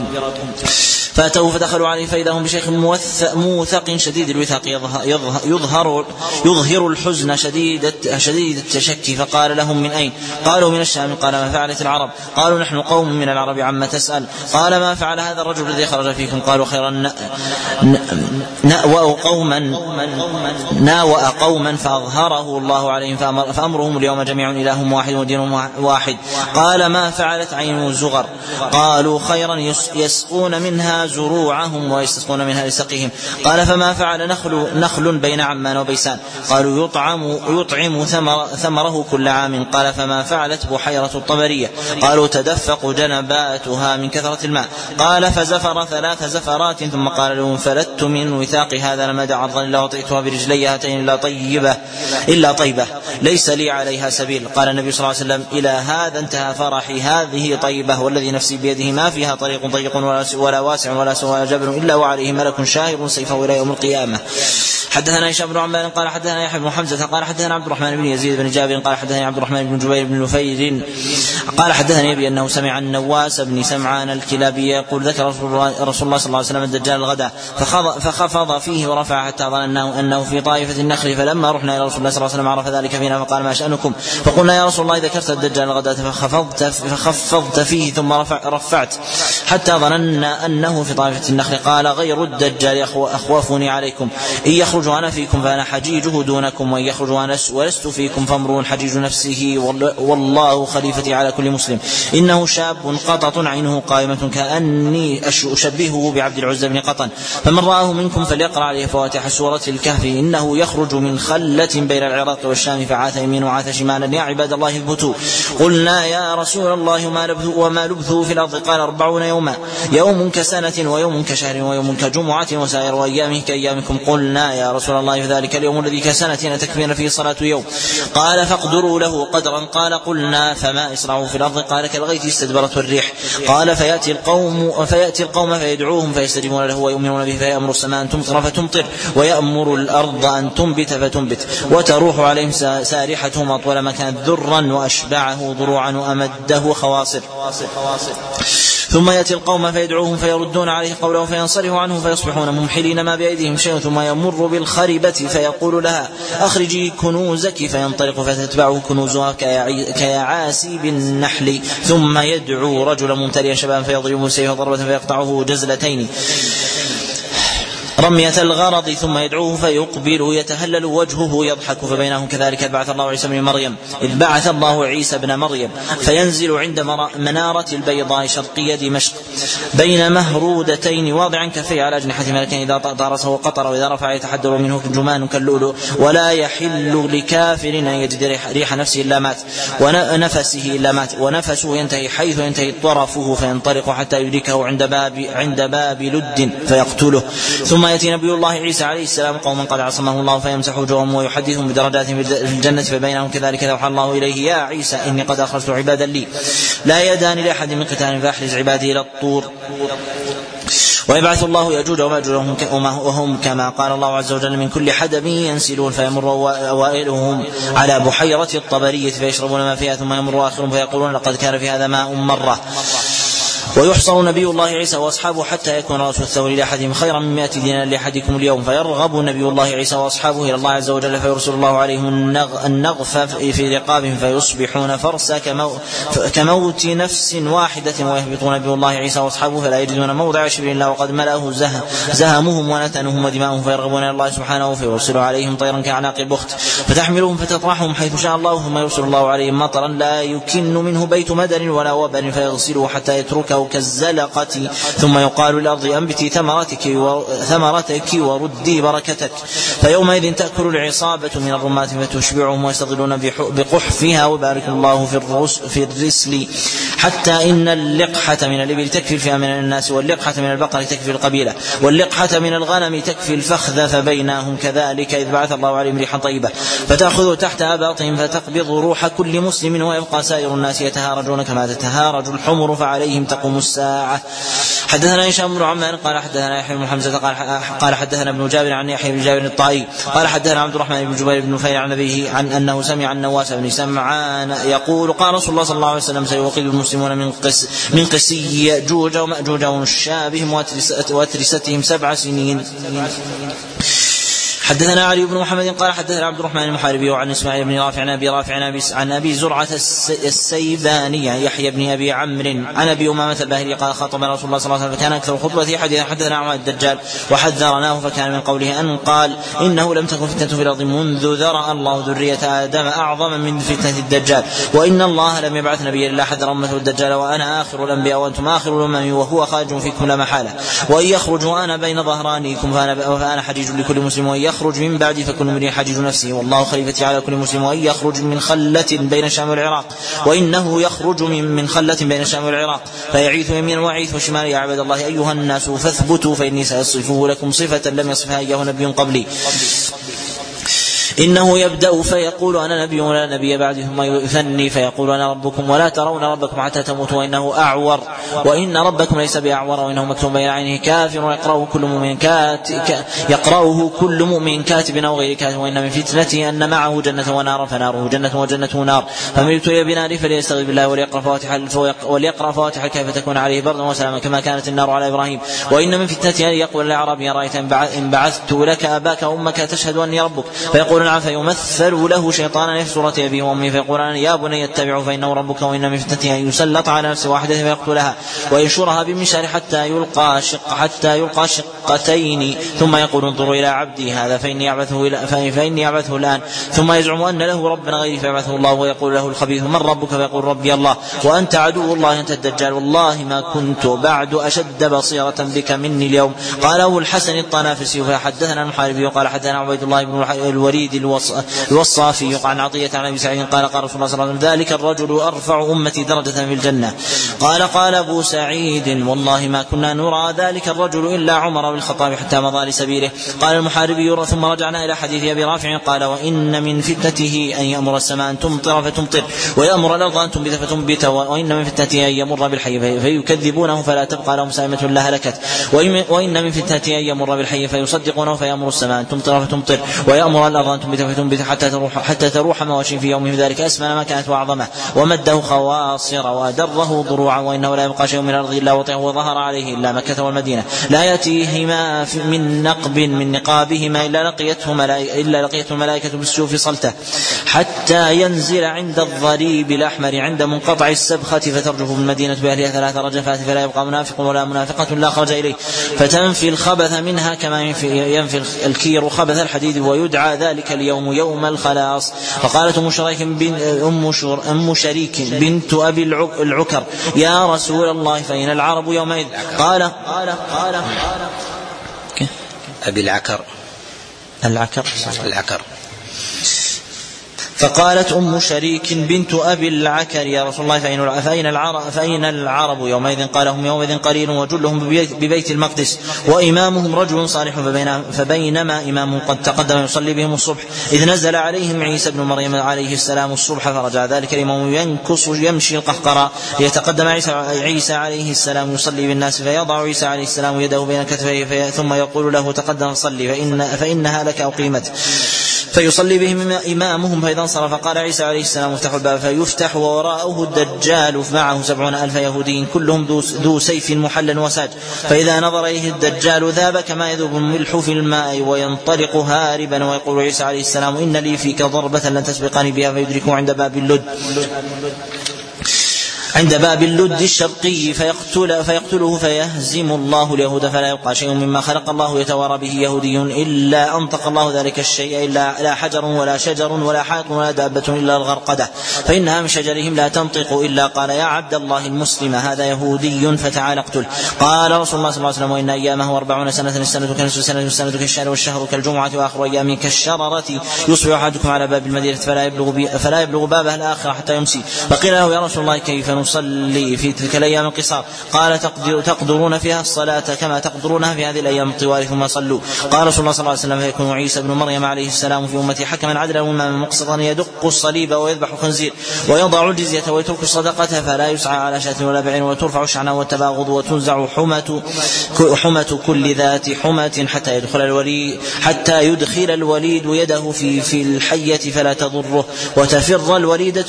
فأتوه فدخلوا عليه فإذا هم بشيخ موثق شديد الوثاق يظهر يظهر الحزن شديد شديد التشكي. فقال لهم من أين؟ قالوا من الشام. قال ما فعلت العرب؟ قالوا نحن قوم من العرب عما تسأل. قال ما فعل هذا الرجل الذي خرج فيكم؟ قالوا خيرا نأوأ قوما ناوأ قوما فأظهره الله عليهم فأمرهم اليوم جميع إله واحد ودين واحد. قال ما فعلت عين زغر؟ قالوا خيرا يسقون منها زروعهم ويستسقون منها لسقيهم. قال فما فعل نخل, نخل بين عمان وبيسان؟ قالوا يطعم, يطعم ثمر ثمره كل عام. قال فما فعلت بحيرة الطبرية؟ قالوا تدفق جنباتها من كثرة الماء. قال فزفر ثلاث زفرات ثم قال لهم فلت من وثاق هذا لما دعا عرضا إلا وطئتها برجلي هاتين إلا طيبة إلا طيبة ليس لي عليها سبيل. قال النبي صلى الله عليه وسلم إلى هذا انتهى فرحي هذه طيبة والذي نفسي بيده ما فيها طريق ضيق ولا واسع ولا سوى جبل إلا وعليه ملك شاهر سيفه إلى يوم القيامة. حدثنا هشام بن عمار قال حدثنا يحيى بن حمزة قال حدثنا عبد الرحمن بن يزيد بن جابر قال حدثني عبد الرحمن بن جبير بن نفير قال حدثني أبي أنه سمع النواس بن سمعان الكلابي يقول ذكر رسول الله صلى الله عليه وسلم الدجال الغداء فخفض فيه ورفع حتى ظننا أنه في طائفة النخل فلما رحنا إلى رسول الله صلى الله عليه وسلم عرف ذلك فينا فقال ما شأنكم؟ فقلنا يا رسول الله ذكرت الدجال الغداء فخفضت, فخفضت فيه ثم رفع رفعت حتى ظننا أنه في طائفة النخل. قال غير الدجال أخوفني عليكم إن يخرج أنا فيكم فأنا حجيجه دونكم وإن يخرج أنا ولست فيكم فامرؤ حجيج نفسه والله خليفتي على كل مسلم. إنه شاب قطط عينه قائمة كأني أشبهه بعبد العزى بن قطن فمن رآه منكم فليقرأ عليه فواتح سورة الكهف إنه يخرج من خلة بين العراق والشام فعاث يمين وعاث شمالا يا عباد الله اثبتوا. قلنا يا رسول الله وما لبثوا في الأرض؟ قال أربعون يوما يوم كسنة ويوم كشهر ويوم كجمعة وسائر أيامه كأيامكم. قلنا يا رسول الله فذلك اليوم الذي كسنة تكفينا فيه صلاة يوم. قال فاقدروا له قدرا. قال قلنا فما إسرعوا في الأرض؟ قال كالغيث استدبرته الريح. قال فيأتي القوم فيأتي القوم فيدعوهم فيستجيبون له ويؤمنون به فيأمر السماء أن تمطر فتمطر ويأمر الأرض أن تنبت فتنبت وتروح عليهم سارحتهم أطول ما كانت ذرا وأشبعه ضروعا وأمده خواصر. ثم يأتي القوم فيدعوهم فيردون عليه قوله فينصرف عنه فيصبحون ممحلين ما بأيديهم شيء ثم يمر بالخربة فيقول لها أخرجي كنوزك فينطلق فتتبعه كنوزها كيعاسي بالنحل ثم يدعو رجلا ممتلئا شبابا فيضربه سيفه ضربة فيقطعه جزلتين رمية الغرض ثم يدعوه فيقبل يتهلل وجهه يضحك فبينهم كذلك بعث الله عيسى بن مريم إذ بعث الله عيسى بن مريم فينزل عند منارة البيضاء شرقية دمشق بين مهرودتين واضعا كفيه على أجنحة ملك إذا طأطأ رأسه قطر وإذا رفع يتحدر منه جمان كاللؤلؤ ولا يحل لكافر أن يجد ريح نفسه إلا مات ونفسه إلا مات ونفسه ينتهي حيث ينتهي طرفه فينطلق حتى يدركه عند باب عند باب لد فيقتله ثم يأتي نبي الله عيسى عليه السلام قوما قد عصمه الله فيمسح وجوههم ويحدثهم بدرجاتهم في الجنة فبينهم كذلك أوحى الله إليه يا عيسى إني قد أخرجت عبادا لي لا يدان لأحد من قتال فأحرز عبادي إلى الطور. ويبعث الله يأجوج ومأجوج وهم كما قال الله عز وجل من كل حدب ينسلون فيمر أوائلهم على بحيرة الطبرية فيشربون ما فيها ثم يمر آخرهم فيقولون لقد كان في هذا ماء مرة. ويحصر نبي الله عيسى وأصحابه حتى يكون رأس الثور لأحدهم خيرا من مائة دينار لأحدكم اليوم فيرغب نبي الله عيسى وأصحابه إلى الله عز وجل فيرسل الله عليهم النغف في رقابهم فيصبحون فرسا كموت نفس واحدة ويهبطون نبي الله عيسى وأصحابه فلا يجدون موضع شبر إلا وقد ملأه زهمهم ونتنهم ودماؤهم فيرغبون إلى الله سبحانه فيرسل عليهم طيرا كأعناق البخت فتحملهم فتطرحهم حيث شاء الله ثم يرسل الله عليهم مطرا لا يكن منه بيت مدر ولا وبر فيغسله حتى يتركه كالزلقة ثم يقال للأرض أنبتي ثمرتك ثمرتك وردي بركتك فيومئذ تأكل العصابة من الرمات فتشبعهم ويستظلون بقحفها وبارك الله في الرسل حتى إن اللقحة من الإبل تكفي الفئة من الناس واللقحة من البقر تكفي القبيلة واللقحة من الغنم تكفي الفخذ فبينهم كذلك إذ بعث الله عليهم ريحا طيبة فتأخذ تحت أباطهم فتقبض روح كل مسلم ويبقى سائر الناس يتهارجون كما تتهارج الحمر فعليهم تقوم الساعة. حدثنا هشام بن عمار قال حدثنا يحيى بن حمزة قال حدثنا ابن جابر عن يحيى بن جابر الطائي قال حدثنا عبد الرحمن بن جبير بن نفيل عن أبيه عن أنه سمع النواس بن سمعان يقول قال رسول الله صلى الله عليه وسلم سيوقظ المسلمون من قس من قسي يأجوج ومأجوج وشابهم وترستهم سبع سنين. حدثنا علي بن محمد قال حدثنا عبد الرحمن المحاربي وعن اسماعيل بن رافع عن ابي رافع عن ابي زرعه السيباني يحيى بن ابي عمرو عن ابي امامه الباهلي قال خاطب رسول الله صلى الله عليه وسلم فكان اكثر خطبته حديثا حدثنا عن الدجال وحذرناه فكان من قوله ان قال انه لم تكن فتنه في الارض منذ ذرأ الله ذريه ادم اعظم من فتنه الدجال وان الله لم يبعث نبيا الا حذر امته الدجال وانا اخر الانبياء وانتم اخر الامم وهو خارج فيكم لا محاله وان يخرج وانا بين ظهرانيكم فانا حجيج لكل مسلم وان يخرج من بعدي فكل امرئ حجيج نفسه والله خليفتي على كل مسلم وان يخرج من خلة بين الشام والعراق وانه يخرج من من خلة بين الشام والعراق فيعيث يمينا ويعيث شمالا يا عباد الله ايها الناس فاثبتوا فاني ساصفه لكم صفة لم يصفها اياه نبي قبلي إنه يبدأ فيقول أنا نبي ولا نبي بعدي ثم يثني فيقول أنا ربكم ولا ترون ربكم حتى تموتوا وإنه أعور وإن ربكم ليس بأعور وإنه مكتوب بين عينه كافر يقرأه كل مؤمن كاتب يقرأه كل مؤمن كاتب أو غير كاتب وإن من فتنته أن معه جنة ونار فناره جنة وجنة نار فمن ابتلي بنار فليستغفر بالله وليقرأ فواتح وليقرأ فواتح كيف تكون عليه بردا وسلاما كما كانت النار على إبراهيم وإن من فتنته أن يقول الأعرابي رأيت إن بعثت لك أباك وأمك تشهد أني ربك فيقول نعم فيمثل له شيطانا في صورة أبيه وأمه فيقول يا بني اتبعه فإنه ربك وإن من فتنته أن يسلط على نفس واحدة فيقتلها وينشرها بالمنشار حتى يلقى شق حتى يلقى شقتين ثم يقول انظروا إلى عبدي هذا فإني أبعثه فإني أبعثه الآن ثم يزعم أن له ربا غيري فيبعثه الله ويقول له الخبيث من ربك فيقول ربي الله وأنت عدو الله أنت الدجال والله ما كنت بعد أشد بصيرة بك مني اليوم. قال أبو الحسن الطنافسي فحدثنا المحاربي وقال حدثنا عبيد الله بن الوليد الوصافي عن عطية عن أبي سعيد قال قال رسول الله صلى الله عليه وسلم ذلك الرجل أرفع أمتي درجة في الجنة. قال قال أبو سعيد والله ما كنا نرى ذلك الرجل إلا عمر بن الخطاب حتى مضى لسبيله. قال المحاربي ثم رجعنا إلى حديث أبي رافع قال وإن من فتنته أن يأمر السماء أن تمطر فتمطر ويأمر الأرض أن تنبت فتنبت وإن من فتنته أن يمر بالحي فيكذبونه فلا تبقى لهم سائمة لا هلكت وإن من فتنته أن يمر بالحي فيصدقونه فيأمر السماء أن تمطر فتمطر ويأمر الأرض أن تنبت فتنبت حتى تروح حتى تروح مواشي في يومه ذلك أسمن ما كانت وأعظمه ومده خواصر وأدره ضروعا وإنه لا يبقى شيء من الأرض إلا وطئه وظهر عليه إلا مكة والمدينة لا يأتيهما من نقب من نقابهما إلا لقيته ملائكة إلا لقيته الملائكة بالسيوف صلته حتى ينزل عند الضريب الأحمر عند منقطع السبخة فترجف المدينة بأهلها ثلاث رجفات فلا يبقى منافق ولا منافقة لا خرج إليه فتنفي الخبث منها كما ينفي, ينفي الكير خبث الحديد ويدعى ذلك اليوم يوم الخلاص. فقالت أم شريك أم, أم شريك بنت أبي العكر يا رسول الله فإن العرب يومئذ قال قال قال أبي العكر العكر العكر فقالت أم شريك بنت أبي العكر يا رسول الله فأين العرب, فأين العرب يومئذ؟ قال هم يومئذ قليل وجلهم ببيت المقدس وإمامهم رجل صالح فبينما إمامهم قد تقدم يصلي بهم الصبح إذ نزل عليهم عيسى بن مريم عليه السلام الصبح فرجع ذلك الإمام ينكص يمشي القهقرى ليتقدم عيسى عليه السلام يصلي بالناس فيضع عيسى عليه السلام يده بين كتفيه ثم يقول له تقدم صلي فإن فإنها لك أقيمت فيصلي بهم إمامهم فإذا انصرف قال عيسى عليه السلام افتحوا الباب فيفتح ووراءه الدجال معه سبعون ألف يهودي كلهم ذو سيف محل وساج فإذا نظر إليه الدجال ذاب كما يذوب الملح في الماء وينطلق هاربا ويقول عيسى عليه السلام إن لي فيك ضربة لن تسبقني بها فيدركه عند باب اللد عند باب اللد الشرقي فيقتل فيقتله فيهزم الله اليهود فلا يبقى شيء مما خلق الله يتوارى به يهودي إلا أنطق الله ذلك الشيء إلا لا حجر ولا شجر ولا حائط ولا دابة إلا الغرقدة فإنها من شجرهم لا تنطق إلا قال يا عبد الله المسلم هذا يهودي فتعال اقتل. قال رسول الله صلى الله عليه وسلم وإن أيامه أربعون سنة السنة كنصف السنة والسنة كالشهر والشهر كالجمعة وآخر أيام كالشررة يصبح أحدكم على باب المدينة فلا يبلغ, فلا يبلغ بابها الآخر حتى يمسي. فقيل له يا رسول الله كيف نصلي في تلك الأيام القصار؟ قال تقدر تقدرون فيها الصلاة كما تقدرونها في هذه الأيام الطوال ثم صلوا. قال رسول الله صلى الله عليه وسلم فيكون عيسى بن مريم عليه السلام في أمتي حكما عدلا وإماما مقسطا يدق الصليب ويذبح خنزير ويضع الجزية ويترك الصدقة فلا يسعى على شاة ولا بعير وترفع الشعنة والتباغض وتنزع حمة حمة كل ذات حمة حتى يدخل الوليد حتى يدخل الوليد يده في في الحية فلا تضره وتفر الوليدة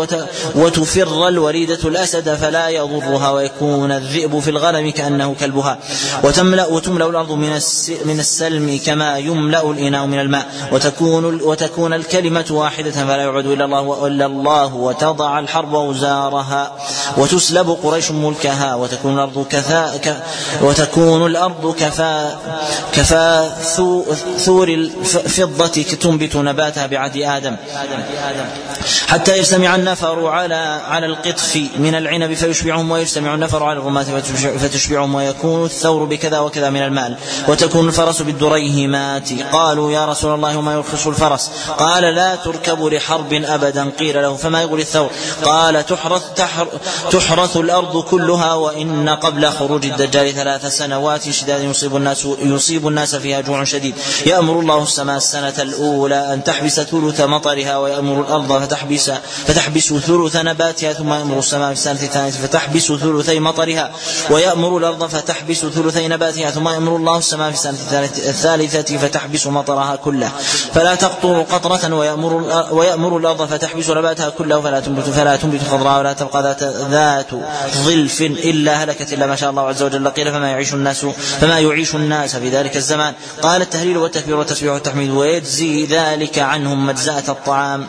وتفر الوليدة الأسد فلا يضرها ويكون الذئب في الغنم كأنه كلبها وتملأ وتملأ الأرض من من السلم كما يملأ الإناء من الماء وتكون وتكون الكلمة واحدة فلا يعبد إلا الله إلا الله وتضع الحرب أوزارها وتسلب قريش ملكها وتكون الأرض كفا ك وتكون الأرض كفا كفا ثور الفضة تنبت نباتها بعهد آدم حتى يجتمع النفر على على القطف من العنب فيشبعهم ويجتمع النفر على الرماة فتشبعهم ويكون الثور بكذا وكذا من المال وتكون الفرس بالدريهمات. قالوا يا رسول الله وما يرخص الفرس؟ قال لا تركب لحرب أبدا. قيل له فما يقول الثور؟ قال تحرث, تحرث الأرض كلها وإن قبل خروج الدجال ثلاث سنوات شداد يصيب الناس, يصيب الناس فيها جوع شديد يأمر الله السماء السنة الأولى أن تحبس ثلث مطرها ويأمر الأرض فتحبس, فتحبس ثلث نباتها ثم يأمر السماء في السنة الثانية فتحبس ثلثي مطرها ويأمر الأرض فتحبس ثلثي نباتها ثم يأمر الله السماء في السنة الثالثة فتحبس مطرها كله فلا تقطر قطرة ويأمر, ويأمر الأرض فتحبس نباتها كله فلا تنبت, فلا تنبت خضراء ولا تبقى ذات, ذات ظلف إلا هلكت إلا ما شاء الله عز وجل. قيل فما يعيش الناس فما يعيش الناس في ذلك الزمان؟ قال التهليل والتكبير والتسبيح والتحميد ويجزي ذلك عنهم مجزأة الطعام.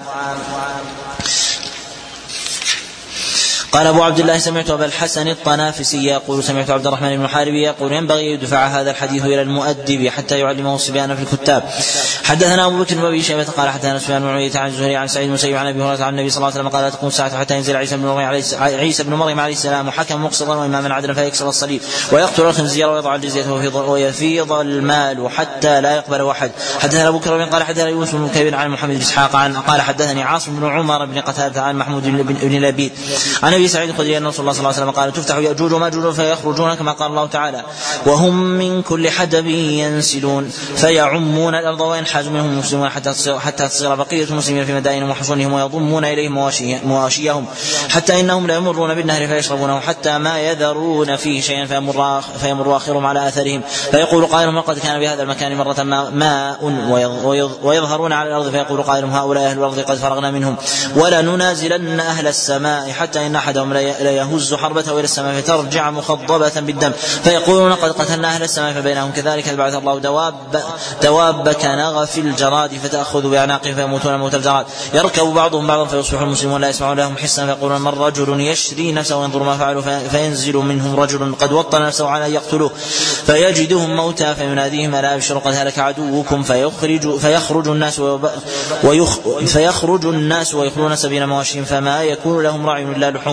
قال أبو عبد الله سمعت أبا الحسن الطنافسي يقول سمعت عبد الرحمن بن حاربي يقول ينبغي يدفع هذا الحديث إلى المؤدب حتى يعلمه الصبيان في الكتاب. حدثنا أبو بكر بن أبي شيبة قال حدثنا سفيان بن عيينة عن الزهري عن سعيد بن مسيب عن أبي هريرة عن النبي صلى الله عليه وسلم قال لا تقوم الساعة حتى ينزل عيسى بن مريم عليه عيسى بن مريم عليه السلام حكم مقسطا وإماما عدلا فيكسر الصليب ويقتل الخنزير ويضع الجزية ويفيض المال حتى لا يقبل أحد. حدثنا أبو بكر قال حدثنا يوسف بن كبير عن محمد بن إسحاق عن قال حدثني عاصم بن عمر بن قتادة عن محمود بن لبيد عن أبي سعيد الخدري أن رسول الله صلى الله عليه وسلم قال تفتح يأجوج وماجوج فيخرجون كما قال الله تعالى وهم من كل حدب ينسلون فيعمون الأرض وينحاز منهم المسلمون حتى تصير بقية المسلمين في مدائنهم وحصونهم ويضمون إليهم مواشيهم حتى إنهم لا يمرون بالنهر فيشربونه حتى ما يذرون فيه شيئا فيمر, فيمر آخرهم على آثارهم فيقول قائلهم لقد كان بهذا المكان مرة ماء ويظهرون على الأرض فيقول قائلهم هؤلاء أهل الأرض قد فرغنا منهم ولا ننازلن أهل السماء حتى إن أحدهم لا يهز حربته إلى السماء فترجع مخضبة بالدم فيقولون قد قتلنا أهل السماء فبينهم كذلك بعث الله دواب, دواب كنغف الجراد فتأخذ بأعناقهم فيموتون موت الجراد يركب بعضهم بعضا فيصبح المسلمون لا يسمعون لهم حسا فيقولون من رجل يشري نفسه وينظر ما فعلوا فينزل منهم رجل قد وطن نفسه على أن يقتلوه فيجدهم موتى فيناديهم ألا أبشروا قد هلك عدوكم فيخرج, فيخرج الناس ويخ فيخرج الناس ويخلون سبيل مواشيهم فما يكون لهم راعي إلا لحوم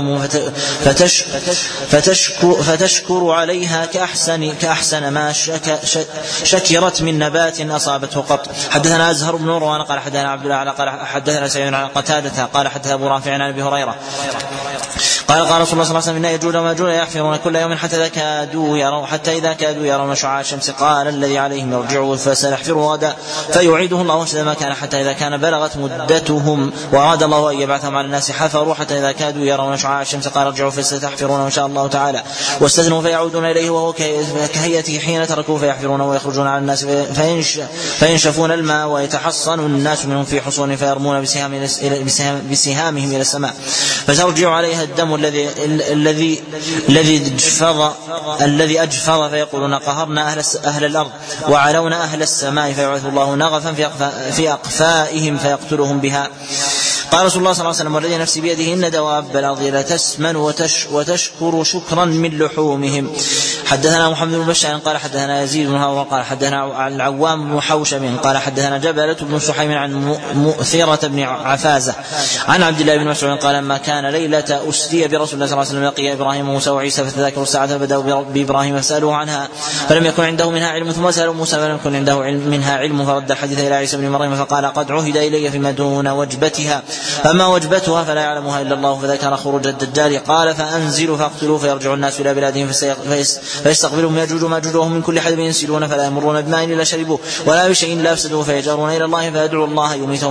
فيقومون فتش فتشكر, فتشكر عليها كأحسن, كأحسن ما شك شكرت من نبات أصابته قط. حدثنا أزهر بن مروان قال حدثنا عبد الله قال حدثنا سعيد عن قتادة قال حدثنا أبو رافع عن أبي هريرة قال قال رسول الله صلى الله عليه وسلم إن يجوج وماجوج يحفرون كل يوم حتى إذا كادوا يرون حتى إذا كادوا يرون شعاع الشمس قال الذي عليهم يرجعوا فسنحفروا غدا فيعيده الله أشد ما كان حتى إذا كان بلغت مدتهم وأراد الله أن يبعثهم على الناس حفروا حتى إذا كادوا يرون شعاع الشمس قال ارجعوا فستحفرون إن شاء الله تعالى واستثنوا فيعودون إليه وهو كهيئته حين تركوا فيحفرون ويخرجون على الناس فينش فينشفون الماء ويتحصن الناس منهم في حصون فيرمون بسهام بسهامهم إلى السماء فترجع عليها الدم الذي الذي الذي اجفظ الذي اجفظ فيقولون قهرنا اهل اهل الارض وعلونا اهل السماء فيبعث الله نغفا في اقفائهم فيقتلهم بها. قال رسول الله صلى الله عليه وسلم والذي نفسي بيده إن دواب الأرض لتسمن وتش وتشكر شكرا من لحومهم. حدثنا محمد بن بشار قال حدثنا يزيد بن هارون قال حدثنا العوام بن حوشب قال حدثنا جبلة بن سحيم عن مؤثرة بن عفازة عن عبد الله بن مسعود قال لما كان ليلة أسري برسول الله صلى الله عليه وسلم لقي إبراهيم وموسى وعيسى فتذاكروا الساعة فبدأوا بإبراهيم فسألوه عنها فلم يكن عنده منها علم ثم سألوا موسى فلم يكن عنده علم منها علم فرد الحديث إلى عيسى بن مريم فقال قد عهد إلي فيما دون وجبتها فما وجبتها فلا يعلمها إلا الله فذكر خروج الدجال قال فأنزلوا فاقتلوا فيرجع الناس إلى بلادهم فيستقبلهم يأجوج وماجوج وهم من كل حدب ينسلون فلا يمرون بماء إلا شربوه ولا بشيء لا أفسدوه فيجارون إلى الله فيدعوا الله يميتهم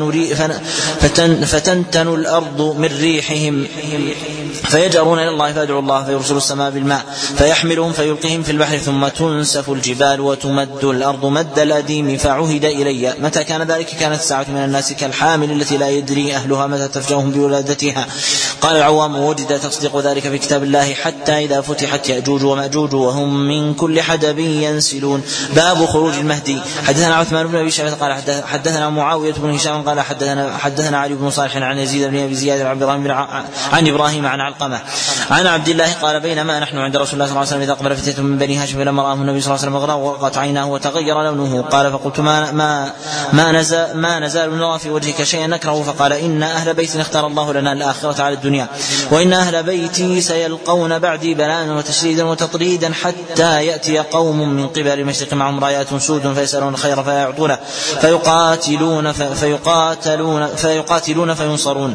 فتن فتنتن الأرض من ريحهم فيجارون إلى الله فيدعوا الله فيرسل السماء بالماء فيحملهم فيلقيهم في البحر ثم تنسف الجبال وتمد الأرض مد الأديم فعهد إلي متى كان ذلك كانت الساعة من الناس كالحامل التي لا يدري أهلها متى تفجأهم بولادتها. قال العوام وجد تصديق ذلك في كتاب الله حتى إذا فتحت يأجوج ومأجوج وهم من كل حدب ينسلون. باب خروج المهدي. حدثنا عثمان بن أبي شيبة قال حدثنا معاوية بن هشام قال حدثنا حدثنا علي بن صالح عن يزيد بن أبي زياد عن إبراهيم عن إبراهيم عن علقمة عن عبد الله قال بينما نحن عند رسول الله صلى الله عليه وسلم إذا أقبل فتية من بني هاشم فلما رآه النبي صلى الله عليه وسلم غرقت عيناه وتغير لونه قال فقلت ما ما ما نزال ما نزال نرى في وجهك شيئا نكره فقال إن أهل بيت اختار الله لنا الآخرة على الدنيا وإن أهل بيتي سيلقون بعدي بلاء وتشريدا وتطريدا حتى يأتي قوم من قبل المشرق معهم رايات سود فيسألون الخير فيعطونه فيقاتلون فيقاتلون فيقاتلون فينصرون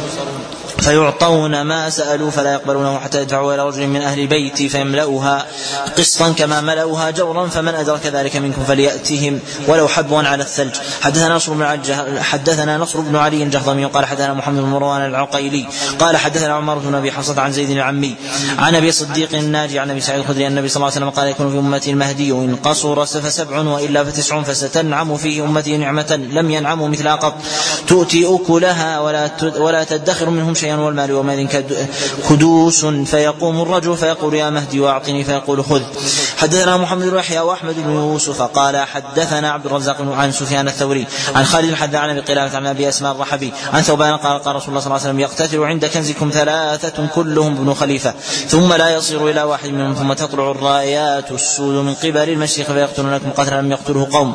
فيعطون ما سألوا فلا يقبلونه حتى يدفعوا إلى رجل من أهل بيتي فيملأها قسطا كما ملأوها جورا فمن أدرك ذلك منكم فليأتهم ولو حبوا على الثلج. حدثنا نصر بن حدثنا نصر بن علي الجهضمي قال حدثنا محمد بن مروان العقيلي قال حدثنا عمر بن أبي حفصة عن زيد العمي عن أبي صديق الناجي عن أبي سعيد الخدري أن النبي صلى الله عليه وسلم قال يكون في أمتي المهدي وإن قصر فسبع وإلا فتسع فستنعم فيه أمتي نعمة لم ينعموا مثلها قط تؤتي أكلها ولا ولا تدخر منهم شيئا والمال ومال كدوس فيقوم الرجل فيقول يا مهدي وأعطني فيقول خذ. حدثنا محمد بن يحيى وأحمد بن يوسف قال حدثنا عبد الرزاق عن سفيان الثوري عن خالد الحذاء عن أبي قلابة عن أبي أسماء الرحبي عن ثوبان قال قال رسول الله صلى الله عليه وسلم يقتتل عند كنزكم ثلاثة كلهم ابن خليفة ثم لا يصير إلى واحد منهم ثم تطلع الرايات السود من قبل المشرق فيقتلونكم قتلا لم يقتله قوم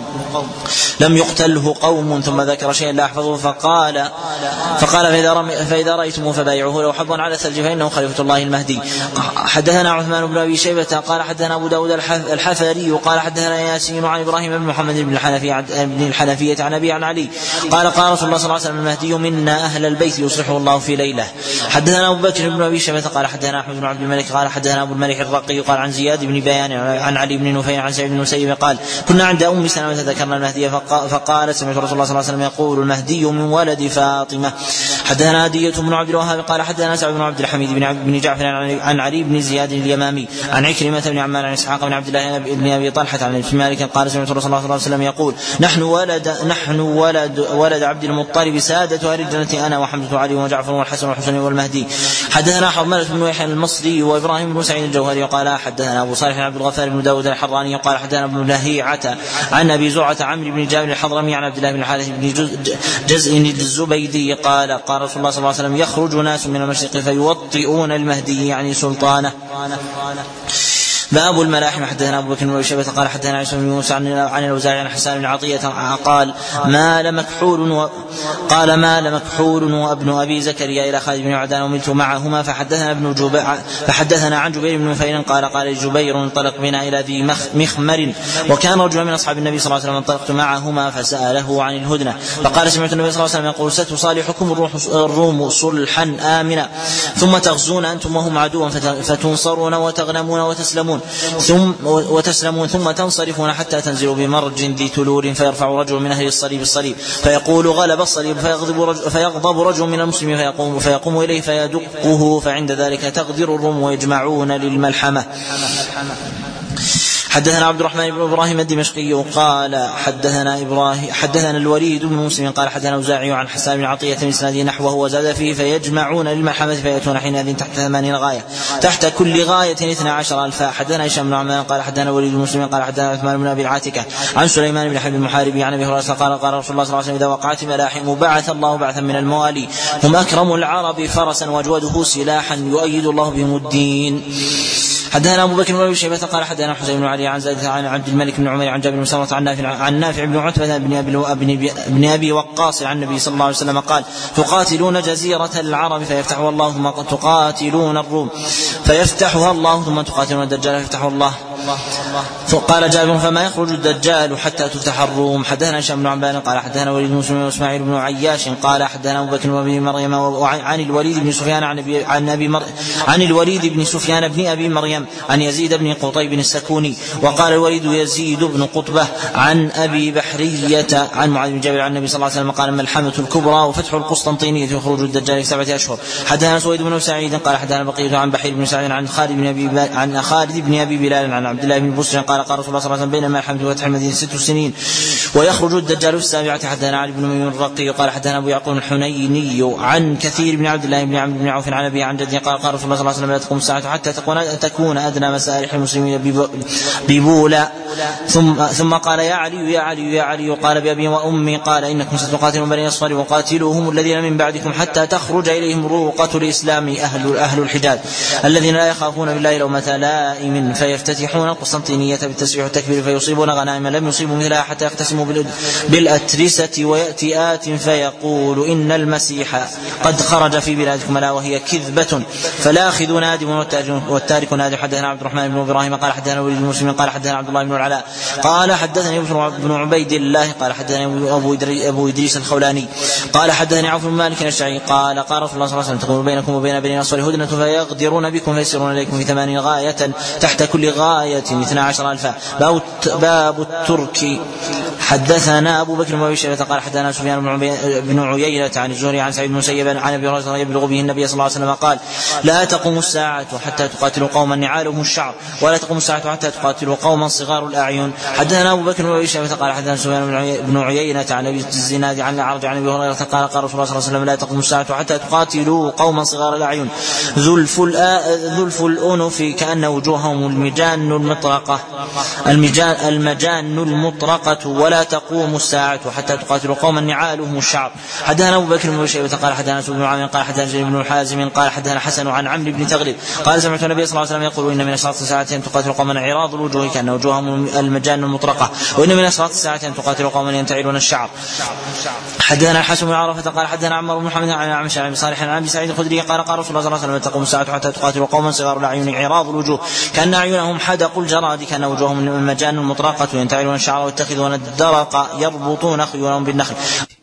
لم يقتله قوم ثم ذكر شيئا لا أحفظه فقال فقال فإذا, فإذا رأيتموه فبايعوه لو حبوا على الثلج فإنه خليفة الله المهدي. حدثنا عثمان بن أبي شيبة قال حدثنا أبو داود الحفري قال حدثنا ياسين عن إبراهيم بن محمد بن الحنفية بن الحنفية عن أبي عن علي قال قال رسول الله صلى الله عليه وسلم المهدي منا أهل البيت يصلحه الله في ليلة. حدثنا أبو بكر بن أبي شيبة قال حدثنا أحمد بن عبد الملك قال حدثنا أبو الملك الرقي قال عن زياد بن بيان عن علي بن نفيع عن سعيد بن المسيب قال كنا عند أم سلمة ذكرنا المهدي فقال سمعت رسول الله صلى الله عليه وسلم يقول المهدي من ولد فاطمة. حدثنا هدية بن عبد الوهاب قال حدثنا سعد بن عبد الحميد بن جعفر عن علي بن زياد اليمامي عن عكرمة بن عمار عن إسحاق بن عبد الله بن أبي طلحة عن ابن مالك قال سمعت رسول الله صلى الله عليه وسلم يقول نحن ولد نحن ولد ولد عبد المطلب سادة أهل الجنة أنا وحمزة وعلي وجعفر والحسن والحسين والمهدي. حدثنا حرملة بن يحيى المصري وإبراهيم بن سعيد الجوهري قال حدثنا أبو صالح عبد الغفار بن داود الحراني قال حدثنا ابن لهيعة عن أبي زرعة عمرو بن جابر الحضرمي عن عبد الله بن الحارث بن جزء الزبيدي قال قال رسول الله صلى الله عليه وسلم يخرج ناس من المشرق فيوطئون المهدي يعني سلطانه. باب الملاحم. حدثنا أبو بكر بن أبي شيبة قال حدثنا عيسى بن موسى عن الأوزاعي عن حسان بن عطية قال مال مكحول و... قال مال مكحول وابن أبي زكريا إلى خالد بن عدان وملت معهما فحدثنا ابن جب... فحدثنا عن جبير بن نفير قال قال جبير انطلق بنا إلى ذي مخ... مخمر وكان رجل من أصحاب النبي صلى الله عليه وسلم انطلقت معهما فسأله عن الهدنة فقال سمعت النبي صلى الله عليه وسلم يقول ستصالحكم الروم صلحا آمنا ثم تغزون أنتم وهم عدوا فتنصرون وتغنمون وتسلمون ثم وتسلمون ثم تنصرفون حتى تنزلوا بمرج ذي تلور فيرفع رجل من أهل الصليب الصليب فيقول غلب الصليب فيغضب رجل, فيغضب رجل من المسلمين فيقوم, فيقوم إليه فيدقه فعند ذلك تغدر الروم ويجمعون للملحمة. حدثنا عبد الرحمن بن إبراهيم الدمشقي قال حدثنا إبراهيم حدثنا الوليد بن مسلم قال حدثنا أوزاعي عن حسان بن عطية من إسناده نحوه وزاد فيه فيجمعون للملحمة فيأتون حينئذ تحت ثمانين غاية تحت كل غاية اثنا عشر ألفا. حدثنا هشام بن عمان قال حدثنا الوليد بن مسلم قال حدثنا عثمان بن أبي العاتكة عن سليمان بن حرب المحاربي عن أبي هريرة قال قال رسول الله صلى الله عليه وسلم إذا وقعت ملاحم بعث الله بعثا من الموالي هم أكرم العرب فرسا وأجوده سلاحا يؤيد الله بهم الدين. حدثنا أبو بكر بن أبي شيبة قال حدثنا حسين بن علي عن زيد عن عبد الملك بن عمر عن جابر بن سمرة عن نافع عن نافع بن عتبة بن أبي بن أبي وقاص عن النبي صلى الله عليه وسلم قال تقاتلون جزيرة العرب فيفتحها الله ثم تقاتلون الروم فيفتحها الله ثم تقاتلون الدجال فيفتحه الله. قال جابر فما يخرج الدجال حتى تفتح الروم. حدثنا هشام بن عبان قال حدثنا وليد بن مسلم واسماعيل بن عياش قال حدثنا أبو بكر بن مريم عن الوليد بن سفيان عن أبي عن أبي مر... عن الوليد بن سفيان بن أبي مريم عن يزيد بن قطيب السكوني وقال الوليد يزيد بن قطبة عن أبي بحرية عن معاذ بن جبل عن النبي صلى الله عليه وسلم قال ملحمة الكبرى وفتح القسطنطينية وخروج الدجال في سبعة أشهر. حدثنا سويد بن سعيد قال حدثنا بقية عن بحير بن سعيد عن خالد بن أبي عن خالد بن أبي بلال عن عبد الله بن بصر قال قال رسول الله صلى الله عليه وسلم بينما الحمد وفتح المدينة ست سنين ويخرج الدجال في السابعة. حدثنا علي بن ميمون الرقي قال حدثنا أبو يعقوب الحنيني عن كثير بن عبد الله بن عمرو بن عوف عن أبي عن جده قال قال رسول الله صلى الله عليه وسلم لا تقوم الساعة حتى تكون تكون أدنى مسارح المسلمين ببولا ثم ثم قال يا علي يا علي يا علي قال بأبي وأمي قال إنكم ستقاتلون بني الأصفر وقاتلوهم الذين من بعدكم حتى تخرج إليهم روقة الإسلام أهل أهل الحجاز الذين لا يخافون بالله لومة لائم فيفتتحون القسطنطينية بالتسبيح والتكبير فيصيبون غنائم لم يصيبوا مثلها حتى يقتسموا بالأترسة ويأتي آت فيقول إن المسيح قد خرج في بلادكم لا وهي كذبة فالآخذ نادم والتارك نادم. حدثنا عبد الرحمن بن إبراهيم قال حدثنا وليد بن مسلم قال حدثنا عبد الله بن العلاء قال حدثني بن عبيد الله قال حدثني أبو إدريس الخولاني قال حدثني عوف بن مالك الأشعري قال قال رسول الله صلى الله عليه وسلم تكون بينكم وبين بني الأصفر هدنة فيغدرون بكم فيسرون إليكم في ثمانين غاية تحت كل غاية اثنا عشر ألفا. باب الترك. حدثنا أبو بكر بن أبي شيبة قال حدثنا سفيان بن عيينة عن الزهري عن سعيد بن المسيب عن أبي هريرة يبلغ به النبي صلى الله عليه وسلم قال لا تقوم الساعة حتى تقاتلوا قوما نعالهم الشعر ولا تقوم الساعة حتى تقاتلوا قوما صغار الأعين. حدثنا أبو بكر بن أبي شيبة قال حدثنا سفيان بن عيينة عن أبي الزناد عن الأعرج عن أبي هريرة قال قال رسول الله صلى الله عليه وسلم لا تقوم الساعة حتى تقاتلوا قوما صغار الأعين ذلف الأنف كأن وجوههم المجان المطرقة المجان المجان المطرقة ولا تقوم الساعة حتى تقاتلوا قوما نعالهم الشعر. حدثنا أبو بكر بن أبي شيبة قال حدثنا سعيد بن عامر قال حدثنا جرير بن حازم قال حدثنا حسن عن عمرو بن تغلب قال سمعت النبي صلى الله عليه وسلم يقول إن من أشراط الساعة أن تقاتل قوما عراض الوجوه كأن وجوههم المجان المطرقة وإن من أشراط الساعة أن تقاتل قوما ينتعلون الشعر. حدثنا الحسن بن عرفة قال حدثنا عمرو بن محمد عن عمش عن صالح عن أبي سعيد الخدري قال قال رسول الله صلى الله عليه وسلم تقوم الساعة حتى تقاتل قوما صغار الأعين عراض الوجوه كأن أعينهم حدق الجراد كأن وجوههم المجان المطرقة ينتعلون الشعر ويتخذون الدرق يربطون خيولهم بالنخل.